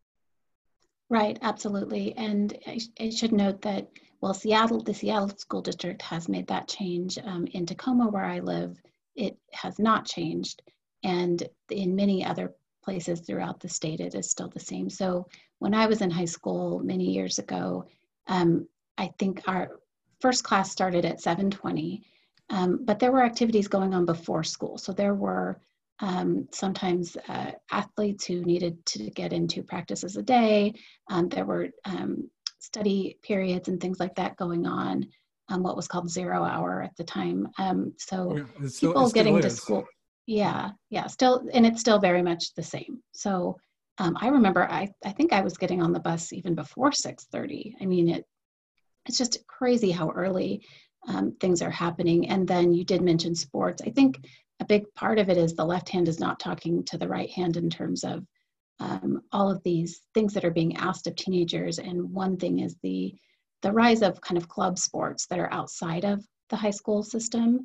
Speaker 2: Right, absolutely. And I should note that, the Seattle School District has made that change. In Tacoma, where I live, it has not changed. And in many other places throughout the state, it is still the same. So when I was in high school many years ago, I think our first class started at 7:20, but there were activities going on before school. So there were sometimes athletes who needed to get in 2 practices a day. There were study periods and things like that going on, what was called 0 hour at the time. So people getting to school. Yeah, still, and it's still very much the same. So I remember, I think I was getting on the bus even before 6:30. I mean, it's just crazy how early things are happening. And then you did mention sports. I think a big part of it is the left hand is not talking to the right hand in terms of all of these things that are being asked of teenagers. And one thing is the rise of kind of club sports that are outside of the high school system.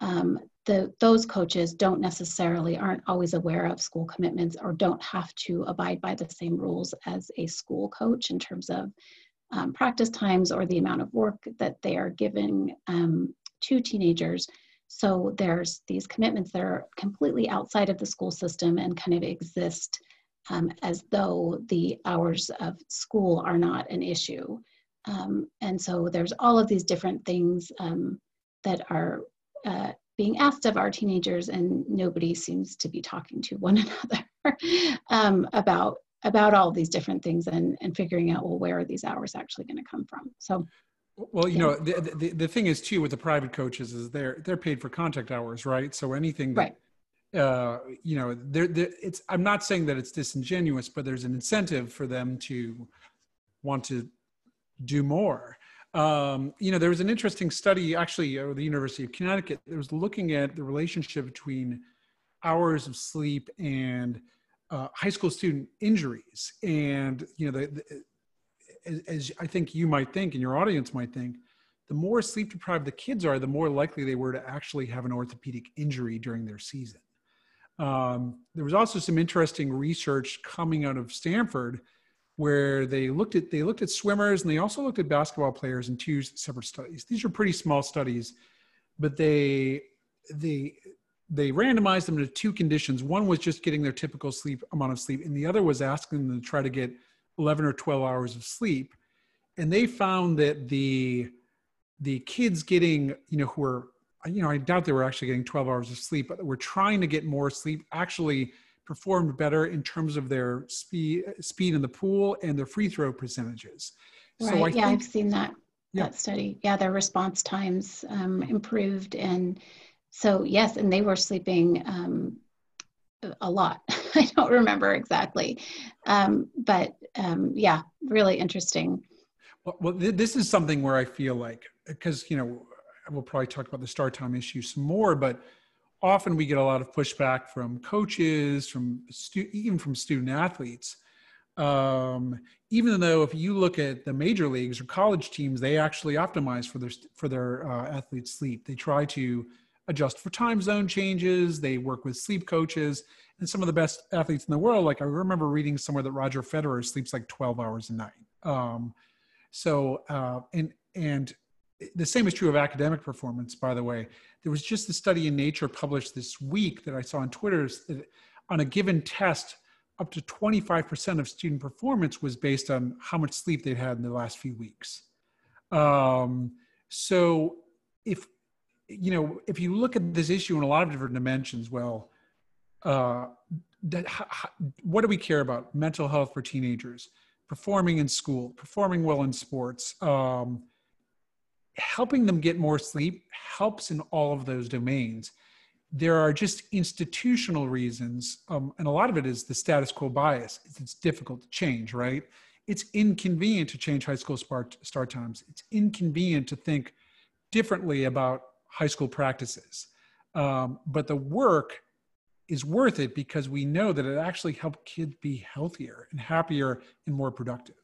Speaker 2: those coaches aren't always aware of school commitments or don't have to abide by the same rules as a school coach in terms of practice times or the amount of work that they are giving to teenagers. So there's these commitments that are completely outside of the school system and kind of exist as though the hours of school are not an issue. And so there's all of these different things that are being asked of our teenagers, and nobody seems to be talking to one another about all these different things and figuring out, well, where are these hours actually going to come from? So,
Speaker 4: well, you know, the thing is too with the private coaches is they're paid for contact hours, right? So anything that, you know, it's, I'm not saying that it's disingenuous, but there's an incentive for them to want to do more. You know, there was an interesting study actually at the University of Connecticut that was looking at the relationship between hours of sleep and high school student injuries. And, you know, as I think you might think and your audience might think, the more sleep deprived the kids are, the more likely they were to actually have an orthopedic injury during their season. There was also some interesting research coming out of Stanford where they looked at swimmers and they also looked at basketball players in two separate studies. These are pretty small studies, but they randomized them to two conditions. One was just getting their typical amount of sleep, and the other was asking them to try to get 11 or 12 hours of sleep. And they found that the kids getting, you know, who were, you know, I doubt they were actually getting 12 hours of sleep, but were trying to get more sleep, actually performed better in terms of their speed in the pool and their free throw percentages.
Speaker 2: Right. So I've seen that study. Yeah, their response times improved, and so yes, and they were sleeping a lot. I don't remember exactly, but yeah, really interesting.
Speaker 4: Well, this is something where I feel like, because, you know, we'll probably talk about the start time issue some more, but often we get a lot of pushback from coaches, even from student athletes. Even though if you look at the major leagues or college teams, they actually optimize for their athletes' sleep. They try to adjust for time zone changes. They work with sleep coaches, and some of the best athletes in the world. Like I remember reading somewhere that Roger Federer sleeps like 12 hours a night. And the same is true of academic performance, by the way. There was just a study in Nature published this week that I saw on Twitter that on a given test, up to 25% of student performance was based on how much sleep they'd had in the last few weeks. So if you look at this issue in a lot of different dimensions, well, what do we care about? Mental health for teenagers, performing in school, performing well in sports, helping them get more sleep helps in all of those domains. There are just institutional reasons, and a lot of it is the status quo bias. It's difficult to change, right? It's inconvenient to change high school start times. It's inconvenient to think differently about high school practices. But the work is worth it because we know that it actually helps kids be healthier and happier and more productive.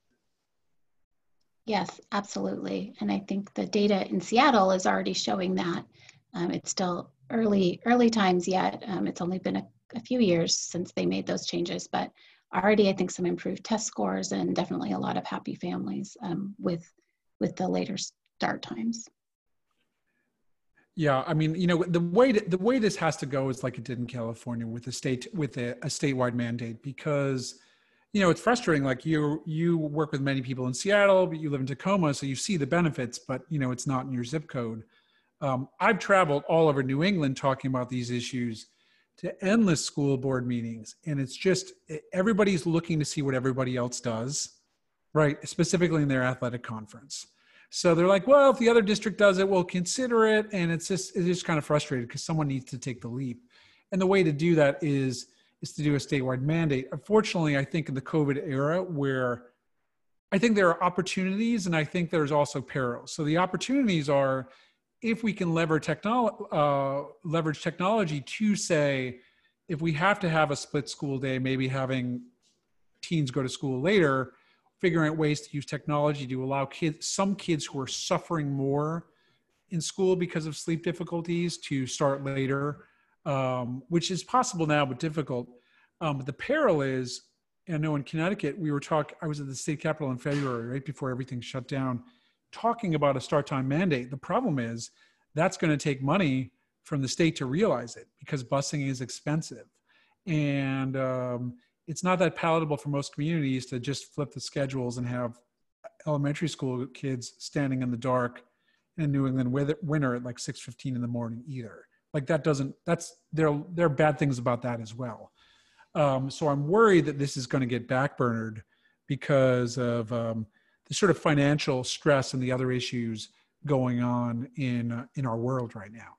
Speaker 2: Yes, absolutely. And I think the data in Seattle is already showing that. It's still early times yet. It's only been a few years since they made those changes, but already I think some improved test scores and definitely a lot of happy families with the later start times.
Speaker 4: Yeah, I mean, you know, the way this has to go is like it did in California with a statewide mandate, because, you know, it's frustrating. Like you work with many people in Seattle, but you live in Tacoma, so you see the benefits, but, you know, it's not in your zip code. I've traveled all over New England talking about these issues to endless school board meetings, and it's just everybody's looking to see what everybody else does, right? Specifically in their athletic conference. So they're like, well, if the other district does it, we'll consider it. And it's just kind of frustrated because someone needs to take the leap. And the way to do that is to do a statewide mandate. Unfortunately, I think in the COVID era, where I think there are opportunities and I think there's also perils. So the opportunities are if we can leverage technology to say, if we have to have a split school day, maybe having teens go to school later, figuring out ways to use technology to allow some kids who are suffering more in school because of sleep difficulties to start later, which is possible now, but difficult. But the peril is, I know in Connecticut, I was at the state capitol in February, right before everything shut down, talking about a start time mandate. The problem is that's going to take money from the state to realize it because busing is expensive. And it's not that palatable for most communities to just flip the schedules and have elementary school kids standing in the dark in New England winter at like 6:15 in the morning either. Like there are bad things about that as well. So I'm worried that this is going to get backburnered because of the sort of financial stress and the other issues going on in our world right now.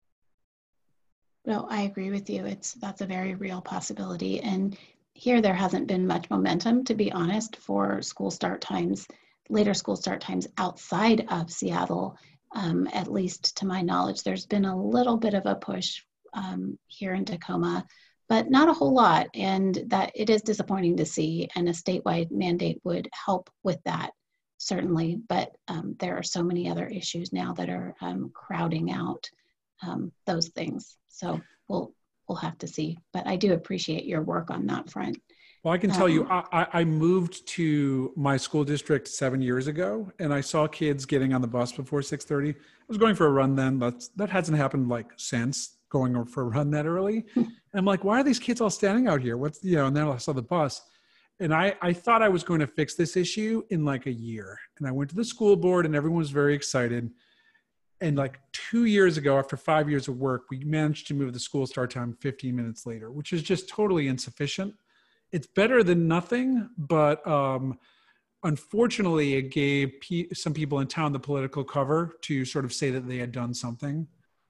Speaker 2: No, I agree with you. That's a very real possibility. And here there hasn't been much momentum, to be honest, for later school start times outside of Seattle. At least to my knowledge, there's been a little bit of a push here in Tacoma, but not a whole lot. And that it is disappointing to see, and a statewide mandate would help with that, certainly. But there are so many other issues now that are crowding out those things. So we'll have to see. But I do appreciate your work on that front.
Speaker 4: Well, I can tell you, I moved to my school district 7 years ago, and I saw kids getting on the bus before 6:30. I was going for a run then. That hasn't happened since going for a run that early. And I'm like, why are these kids all standing out here? And then I saw the bus. And I thought I was going to fix this issue in like a year. And I went to the school board and everyone was very excited. And like 2 years ago, after 5 years of work, we managed to move the school start time 15 minutes later, which is just totally insufficient. It's better than nothing, but unfortunately, it gave some people in town the political cover to sort of say that they had done something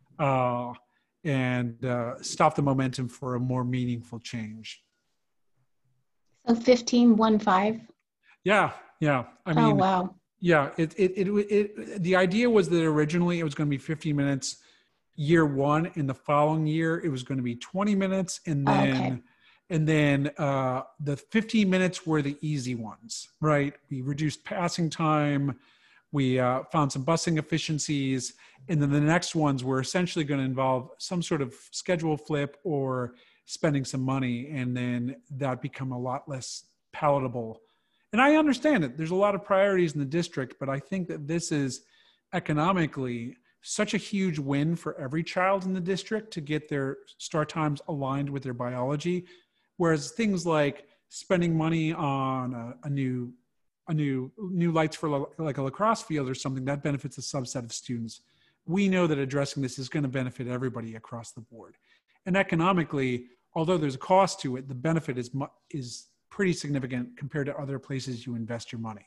Speaker 4: and stop the momentum for a more meaningful change.
Speaker 2: So 15-1-5?
Speaker 4: Yeah. I mean,
Speaker 2: oh, wow.
Speaker 4: Yeah, the idea was that originally it was going to be 15 minutes year one, and the following year it was going to be 20 minutes, and then the 15 minutes were the easy ones, right? We reduced passing time, we found some busing efficiencies, and then the next ones were essentially going to involve some sort of schedule flip or spending some money, and then that become a lot less palatable. And I understand it. There's a lot of priorities in the district, but I think that this is economically such a huge win for every child in the district to get their start times aligned with their biology. Whereas things like spending money on a new lights for like a lacrosse field or something, that benefits a subset of students. We know that addressing this is going to benefit everybody across the board. And economically, although there's a cost to it, the benefit is pretty significant compared to other places you invest your money.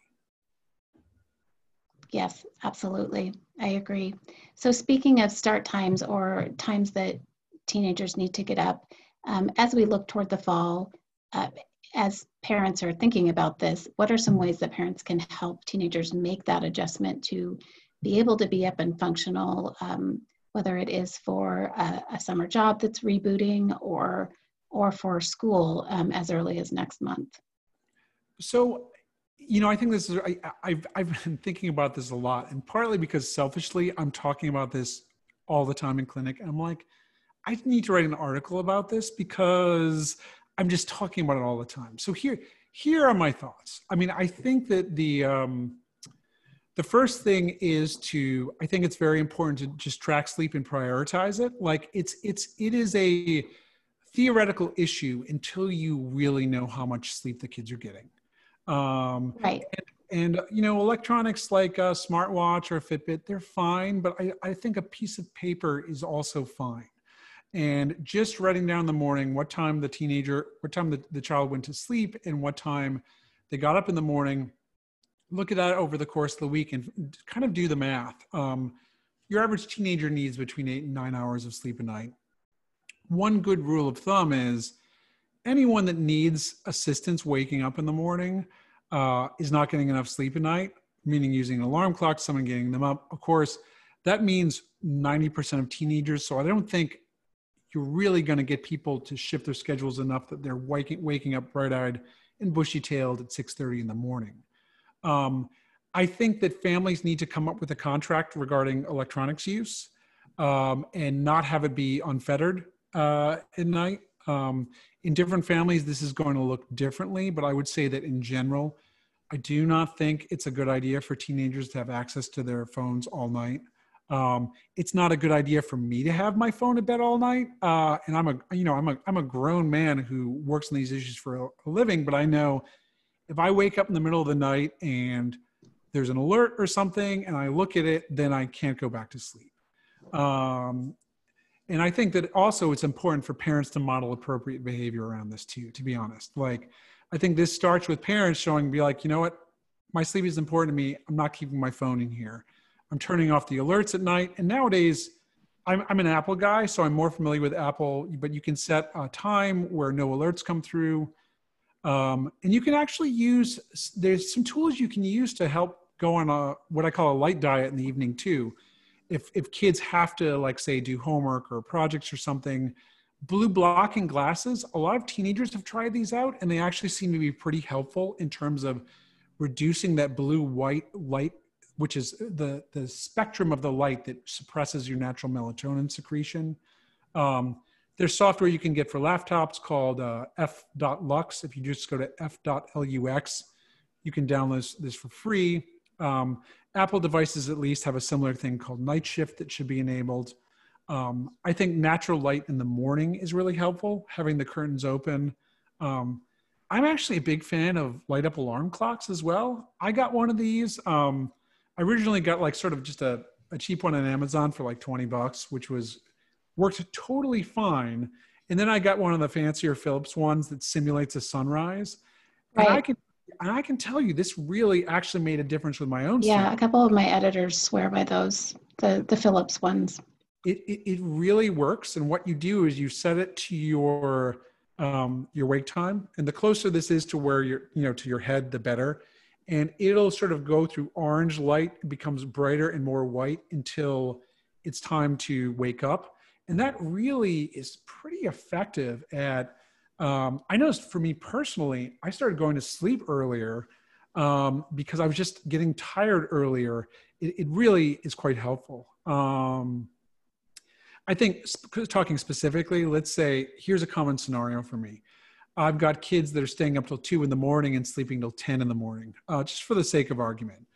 Speaker 2: Yes, absolutely. I agree. So speaking of start times or times that teenagers need to get up, as we look toward the fall, as parents are thinking about this, what are some ways that parents can help teenagers make that adjustment to be able to be up and functional, whether it is for a summer job that's rebooting or for school as early as next month?
Speaker 4: So, I think this is, I've been thinking about this a lot, and partly because selfishly, I'm talking about this all the time in clinic. And I'm like, I need to write an article about this because I'm just talking about it all the time. So here are my thoughts. I mean, I think that the first thing is I think it's very important to just track sleep and prioritize it. Like it is a theoretical issue until you really know how much sleep the kids are getting.
Speaker 2: Right.
Speaker 4: And electronics like a smartwatch or a Fitbit, they're fine, but I think a piece of paper is also fine. And just writing down in the morning what time the child went to sleep and what time they got up in the morning, look at that over the course of the week and kind of do the math. Your average teenager needs between 8 and 9 hours of sleep a night. One good rule of thumb is anyone that needs assistance waking up in the morning is not getting enough sleep at night, meaning using an alarm clock, someone getting them up. Of course, that means 90% of teenagers. So I don't think you're really going to get people to shift their schedules enough that they're waking up bright-eyed and bushy-tailed at 6:30 in the morning. I think that families need to come up with a contract regarding electronics use, and not have it be unfettered at night. In different families, this is going to look differently, but I would say that in general, I do not think it's a good idea for teenagers to have access to their phones all night. It's not a good idea for me to have my phone at bed all night. And I'm a grown man who works on these issues for a living, but I know if I wake up in the middle of the night and there's an alert or something and I look at it, then I can't go back to sleep. And I think that also it's important for parents to model appropriate behavior around this too, to be honest. Like, I think this starts with parents showing, be like, you know what, my sleep is important to me. I'm not keeping my phone in here. I'm turning off the alerts at night. And nowadays, I'm an Apple guy, so I'm more familiar with Apple, but you can set a time where no alerts come through. And you can actually use, there's some tools you can use to help go on what I call a light diet in the evening too. If kids have to, like, say, do homework or projects or something, blue blocking glasses, a lot of teenagers have tried these out and they actually seem to be pretty helpful in terms of reducing that blue-white light, which is the spectrum of the light that suppresses your natural melatonin secretion. There's software you can get for laptops called f.lux. If you just go to f.lux, you can download this for free. Apple devices at least have a similar thing called Night Shift that should be enabled. I think natural light in the morning is really helpful, having the curtains open. I'm actually a big fan of light up alarm clocks as well. I got one of these. I originally got like sort of just a cheap one on Amazon for like $20, which worked totally fine. And then I got one of the fancier Philips ones that simulates a sunrise. Right. And I can tell you, this really actually made a difference with my own sleep.
Speaker 2: Yeah, a couple of my editors swear by those, the Philips ones.
Speaker 4: It really works. And what you do is you set it to your wake time. And the closer this is to where to your head, the better. And it'll sort of go through orange light, it becomes brighter and more white until it's time to wake up. And that really is pretty effective at, I noticed for me personally, I started going to sleep earlier because I was just getting tired earlier. It really is quite helpful. I think talking specifically, let's say, here's a common scenario for me. I've got kids that are staying up till 2 in the morning and sleeping till 10 in the morning, just for the sake of argument.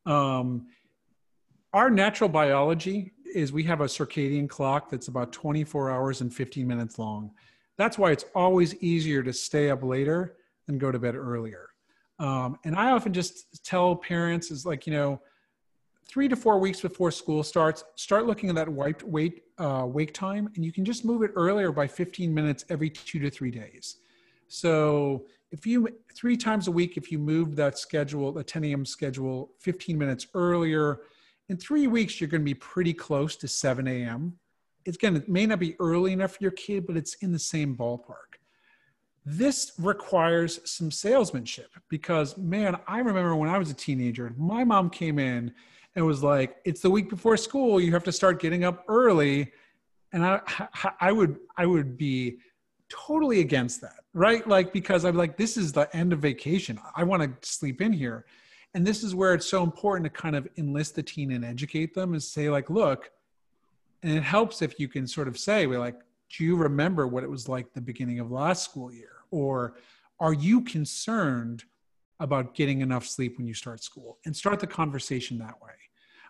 Speaker 4: Our natural biology is we have a circadian clock that's about 24 hours and 15 minutes long. That's why it's always easier to stay up later than go to bed earlier. And I often just tell parents is like, 3 to 4 weeks before school starts, start looking at that wake time, and you can just move it earlier by 15 minutes every 2 to 3 days. So if 3 times a week, if you move that schedule, the 10 a.m. schedule, 15 minutes earlier, in 3 weeks, you're going to be pretty close to 7 a.m. It may not be early enough for your kid, but it's in the same ballpark. This requires some salesmanship because, man, I remember when I was a teenager, my mom came in and was like, it's the week before school, you have to start getting up early. And I would be totally against that, right? Like, because I'm like, this is the end of vacation. I want to sleep in here. And this is where it's so important to kind of enlist the teen and educate them and say like, look, and it helps if you can sort of say, we're like, do you remember what it was like the beginning of last school year? Or are you concerned about getting enough sleep when you start school? And start the conversation that way.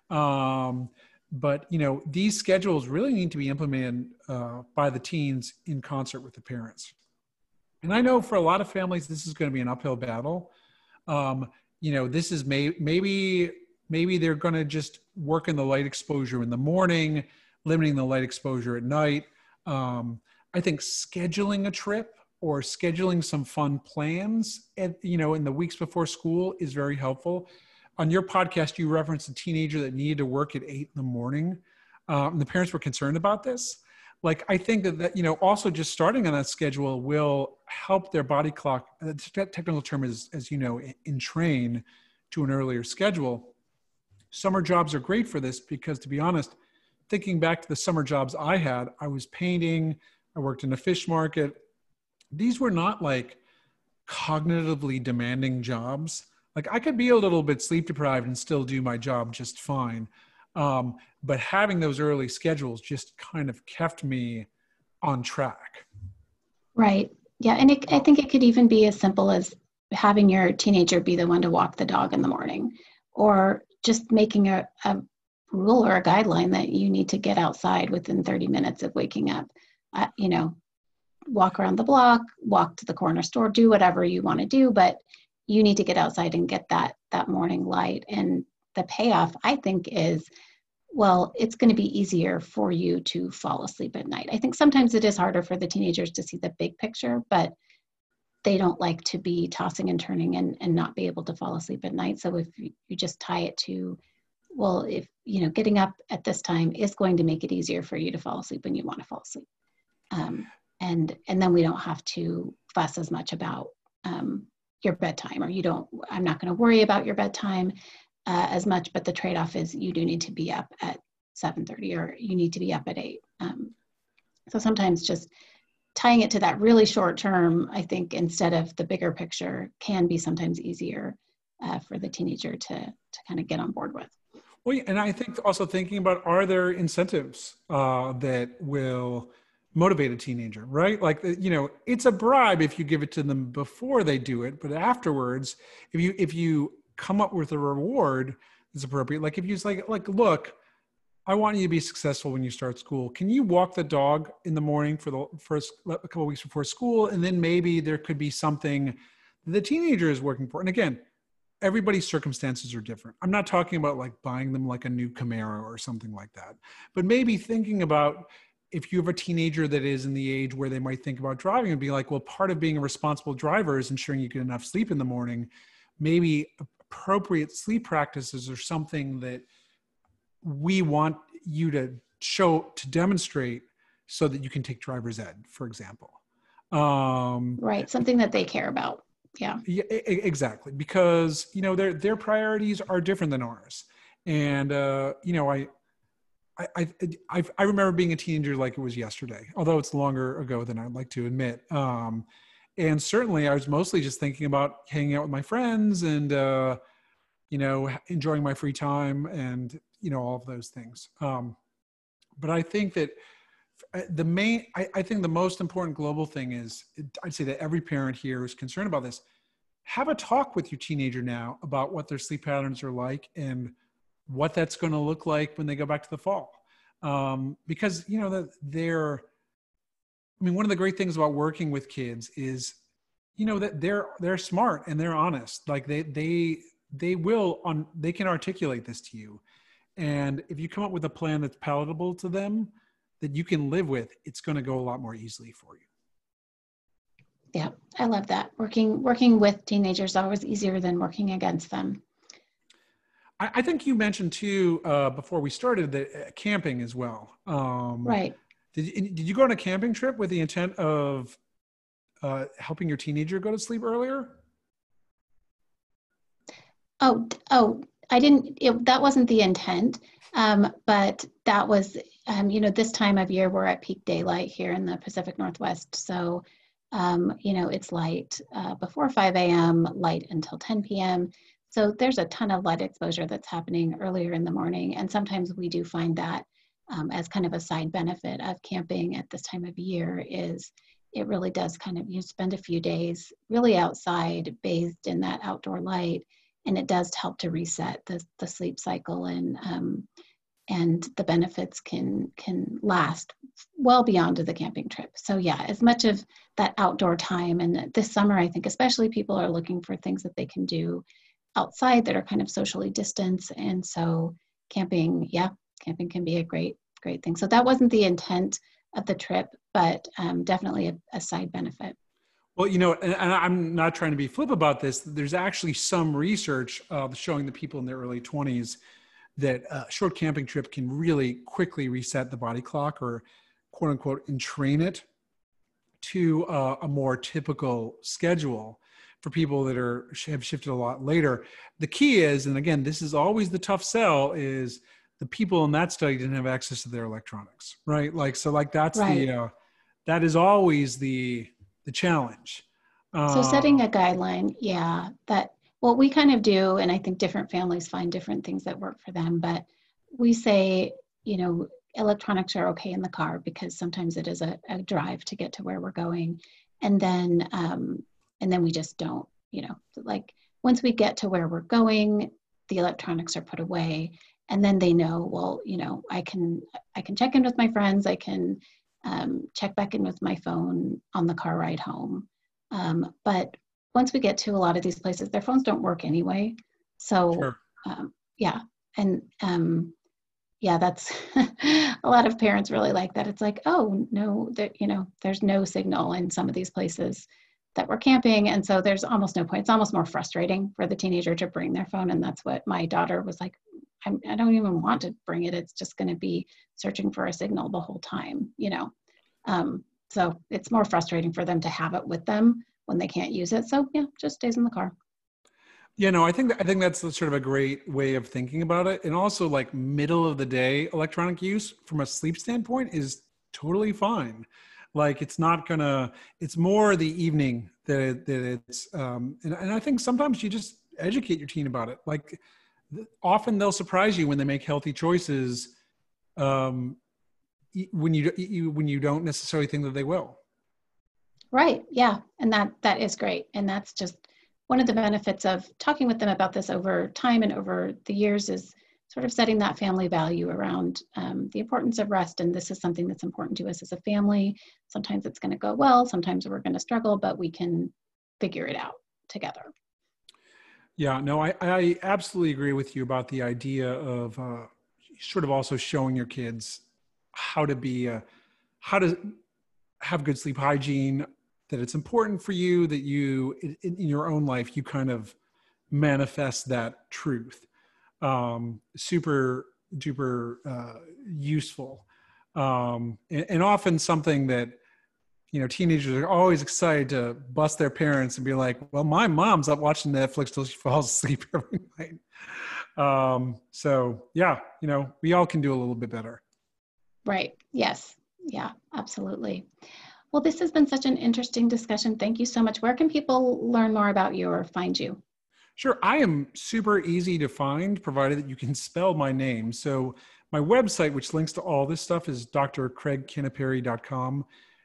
Speaker 4: But these schedules really need to be implemented by the teens in concert with the parents. And I know for a lot of families, this is going to be an uphill battle. This is maybe they're going to just work in the light exposure in the morning, limiting the light exposure at night. I think scheduling a trip or scheduling some fun plans in the weeks before school is very helpful. On your podcast, you referenced a teenager that needed to work at 8 in the morning. And the parents were concerned about this. Like, I think that also just starting on that schedule will help their body clock. The technical term is, as you know, entrain to an earlier schedule. Summer jobs are great for this because, to be honest, thinking back to the summer jobs I had, I was painting, I worked in a fish market. These were not like cognitively demanding jobs. Like I could be a little bit sleep deprived and still do my job just fine. But having those early schedules just kind of kept me on track.
Speaker 2: Right. Yeah. And I think it could even be as simple as having your teenager be the one to walk the dog in the morning, or just making a rule or a guideline that you need to get outside within 30 minutes of waking up. You know, walk around the block, walk to the corner store, do whatever you want to do, but you need to get outside and get that morning light. And the payoff, I think, is, well, it's going to be easier for you to fall asleep at night. I think sometimes it is harder for the teenagers to see the big picture, but they don't like to be tossing and turning and not be able to fall asleep at night. So if you just tie it to, well, if, you know, getting up at this time is going to make it easier for you to fall asleep when you want to fall asleep. And then we don't have to fuss as much about your bedtime, or I'm not going to worry about your bedtime as much, but the trade-off is you do need to be up at 7:30, or you need to be up at 8. So sometimes just tying it to that really short term, I think, instead of the bigger picture, can be sometimes easier for the teenager to kind of get on board with.
Speaker 4: Well, yeah, and I think also thinking about, are there incentives that will motivate a teenager, right? Like, you know, it's a bribe if you give it to them before they do it, but afterwards, if you come up with a reward that's appropriate, like if you say, like, look, I want you to be successful when you start school. Can you walk the dog in the morning for the first a couple of weeks before school? And then maybe there could be something the teenager is working for. And again, everybody's circumstances are different. I'm not talking about like buying them like a new Camaro or something like that, but maybe thinking about, if you have a teenager that is in the age where they might think about driving, and be like, well, part of being a responsible driver is ensuring you get enough sleep in the morning. Maybe appropriate sleep practices are something that we want you to demonstrate so that you can take driver's ed, for example.
Speaker 2: Right. Something that they care about. Yeah.
Speaker 4: Yeah, exactly. Because, you know, their priorities are different than ours. And, you know, I remember being a teenager like it was yesterday, although it's longer ago than I'd like to admit. And certainly I was mostly just thinking about hanging out with my friends and, you know, enjoying my free time and, you know, all of those things. But I think that I think the most important global thing is, I'd say that every parent here who's concerned about this, have a talk with your teenager now about what their sleep patterns are like and what that's going to look like when they go back to the fall. Because, you know, one of the great things about working with kids is, you know, that they're smart and they're honest. Like they can articulate this to you. And if you come up with a plan that's palatable to them, that you can live with, it's going to go a lot more easily for you.
Speaker 2: Yeah, I love that. Working with teenagers is always easier than working against them.
Speaker 4: I think you mentioned too, before we started, that camping as well.
Speaker 2: Right.
Speaker 4: Did you go on a camping trip with the intent of helping your teenager go to sleep earlier?
Speaker 2: Oh, I didn't, that wasn't the intent. But that was, you know, this time of year, we're at peak daylight here in the Pacific Northwest. So, you know, it's light before 5 a.m., light until 10 p.m. So there's a ton of light exposure that's happening earlier in the morning. And sometimes we do find that as kind of a side benefit of camping at this time of year, is it really does kind of, you spend a few days really outside, bathed in that outdoor light, and it does help to reset the sleep cycle, and the benefits can last well beyond the camping trip. So yeah, as much of that outdoor time, and this summer, I think especially people are looking for things that they can do outside that are kind of socially distanced. And so camping can be a great thing. So that wasn't the intent of the trip, but definitely a side benefit.
Speaker 4: Well, you know, and I'm not trying to be flip about this. There's actually some research showing that people in their early 20s, that a short camping trip can really quickly reset the body clock, or quote unquote, entrain it to a more typical schedule for people that have shifted a lot later. The key is, and again, this is always the tough sell, is the people in that study didn't have access to their electronics, right? That's right. That is always the challenge.
Speaker 2: So setting a guideline, that Well, we kind of do, and I think different families find different things that work for them, but we say, electronics are okay in the car because sometimes it is a drive to get to where we're going. And then we just don't, like once we get to where we're going, the electronics are put away, and then they know, well, I can check in with my friends. I can check back in with my phone on the car ride home. But once we get to a lot of these places, their phones don't work anyway. So
Speaker 4: Sure.
Speaker 2: yeah. And that's a lot of parents really like that. It's like, oh no, there's no signal in some of these places that we're camping. And so there's almost no point. It's almost more frustrating for the teenager to bring their phone. And that's what my daughter was like, I don't even want to bring it. It's just going to be searching for a signal the whole time, So it's more frustrating for them to have it with them when they can't use it. So yeah, just stays in the car.
Speaker 4: I think that's sort of a great way of thinking about it. And also like middle of the day electronic use from a sleep standpoint is totally fine. Like it's more the evening that it's, and I think sometimes you just educate your teen about it. Like often they'll surprise you when they make healthy choices, when you don't necessarily think that they will.
Speaker 2: Right. Yeah. And that is great. And that's just one of the benefits of talking with them about this over time and over the years is sort of setting that family value around the importance of rest. And this is something that's important to us as a family. Sometimes it's going to go well, sometimes we're going to struggle, but we can figure it out together.
Speaker 4: Yeah, no, I absolutely agree with you about the idea of sort of also showing your kids how to have good sleep hygiene, that it's important for you, that you, in your own life, you kind of manifest that truth. Super duper useful. And often something that, teenagers are always excited to bust their parents and be like, well, my mom's up watching Netflix till she falls asleep every night. So yeah, we all can do a little bit better.
Speaker 2: Right. Yes. Yeah, absolutely. Well, this has been such an interesting discussion. Thank you so much. Where can people learn more about you or find you?
Speaker 4: Sure. I am super easy to find, provided that you can spell my name. So my website, which links to all this stuff, is drcraigcanapari.com,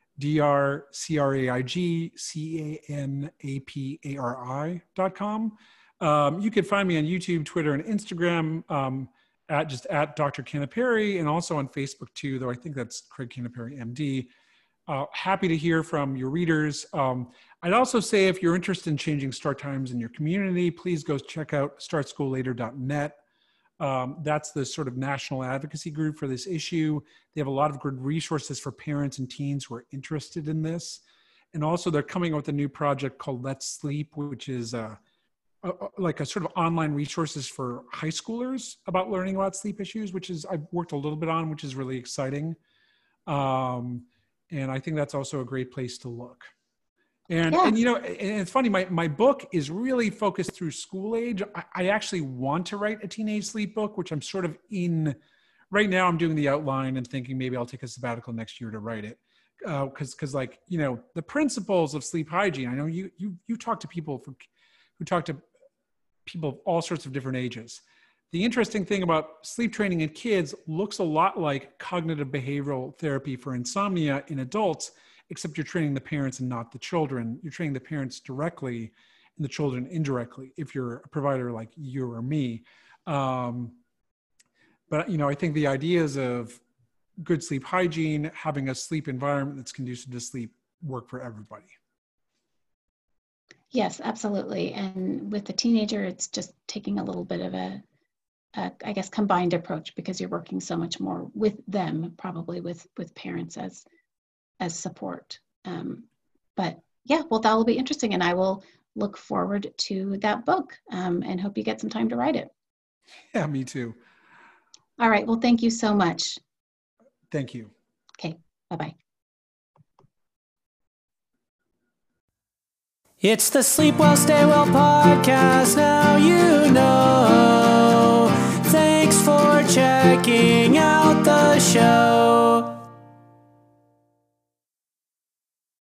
Speaker 4: drcraigcanapari.com. You can find me on YouTube, Twitter, and Instagram at Dr. Canapari, and also on Facebook too, though I think that's Craig Canapari, MD. Happy to hear from your readers. I'd also say if you're interested in changing start times in your community, please go check out startschoollater.net. That's the sort of national advocacy group for this issue. They have a lot of good resources for parents and teens who are interested in this. And also they're coming up with a new project called Let's Sleep, which is like a sort of online resources for high schoolers about learning about sleep issues, which is I've worked a little bit on, which is really exciting. And I think that's also a great place to look. And it's funny, my book is really focused through school age. I actually want to write a teenage sleep book, which I'm sort of in right now. I'm doing the outline and thinking maybe I'll take a sabbatical next year to write it. Cause like, the principles of sleep hygiene, I know you talk to people who talk to people of all sorts of different ages. The interesting thing about sleep training in kids looks a lot like cognitive behavioral therapy for insomnia in adults, except you're training the parents and not the children. You're training the parents directly and the children indirectly, if you're a provider like you or me. But, I think the ideas of good sleep hygiene, having a sleep environment that's conducive to sleep work for everybody.
Speaker 2: Yes, absolutely. And with the teenager, it's just taking a little bit of a combined approach because you're working so much more with them, probably with parents as support. But yeah, well, that will be interesting. And I will look forward to that book and hope you get some time to write it.
Speaker 4: Yeah, me too.
Speaker 2: All right. Well, thank you so much.
Speaker 4: Thank you.
Speaker 2: Okay. Bye-bye.
Speaker 1: It's the Sleep Well, Stay Well podcast, now you know. Thanks for checking out the show.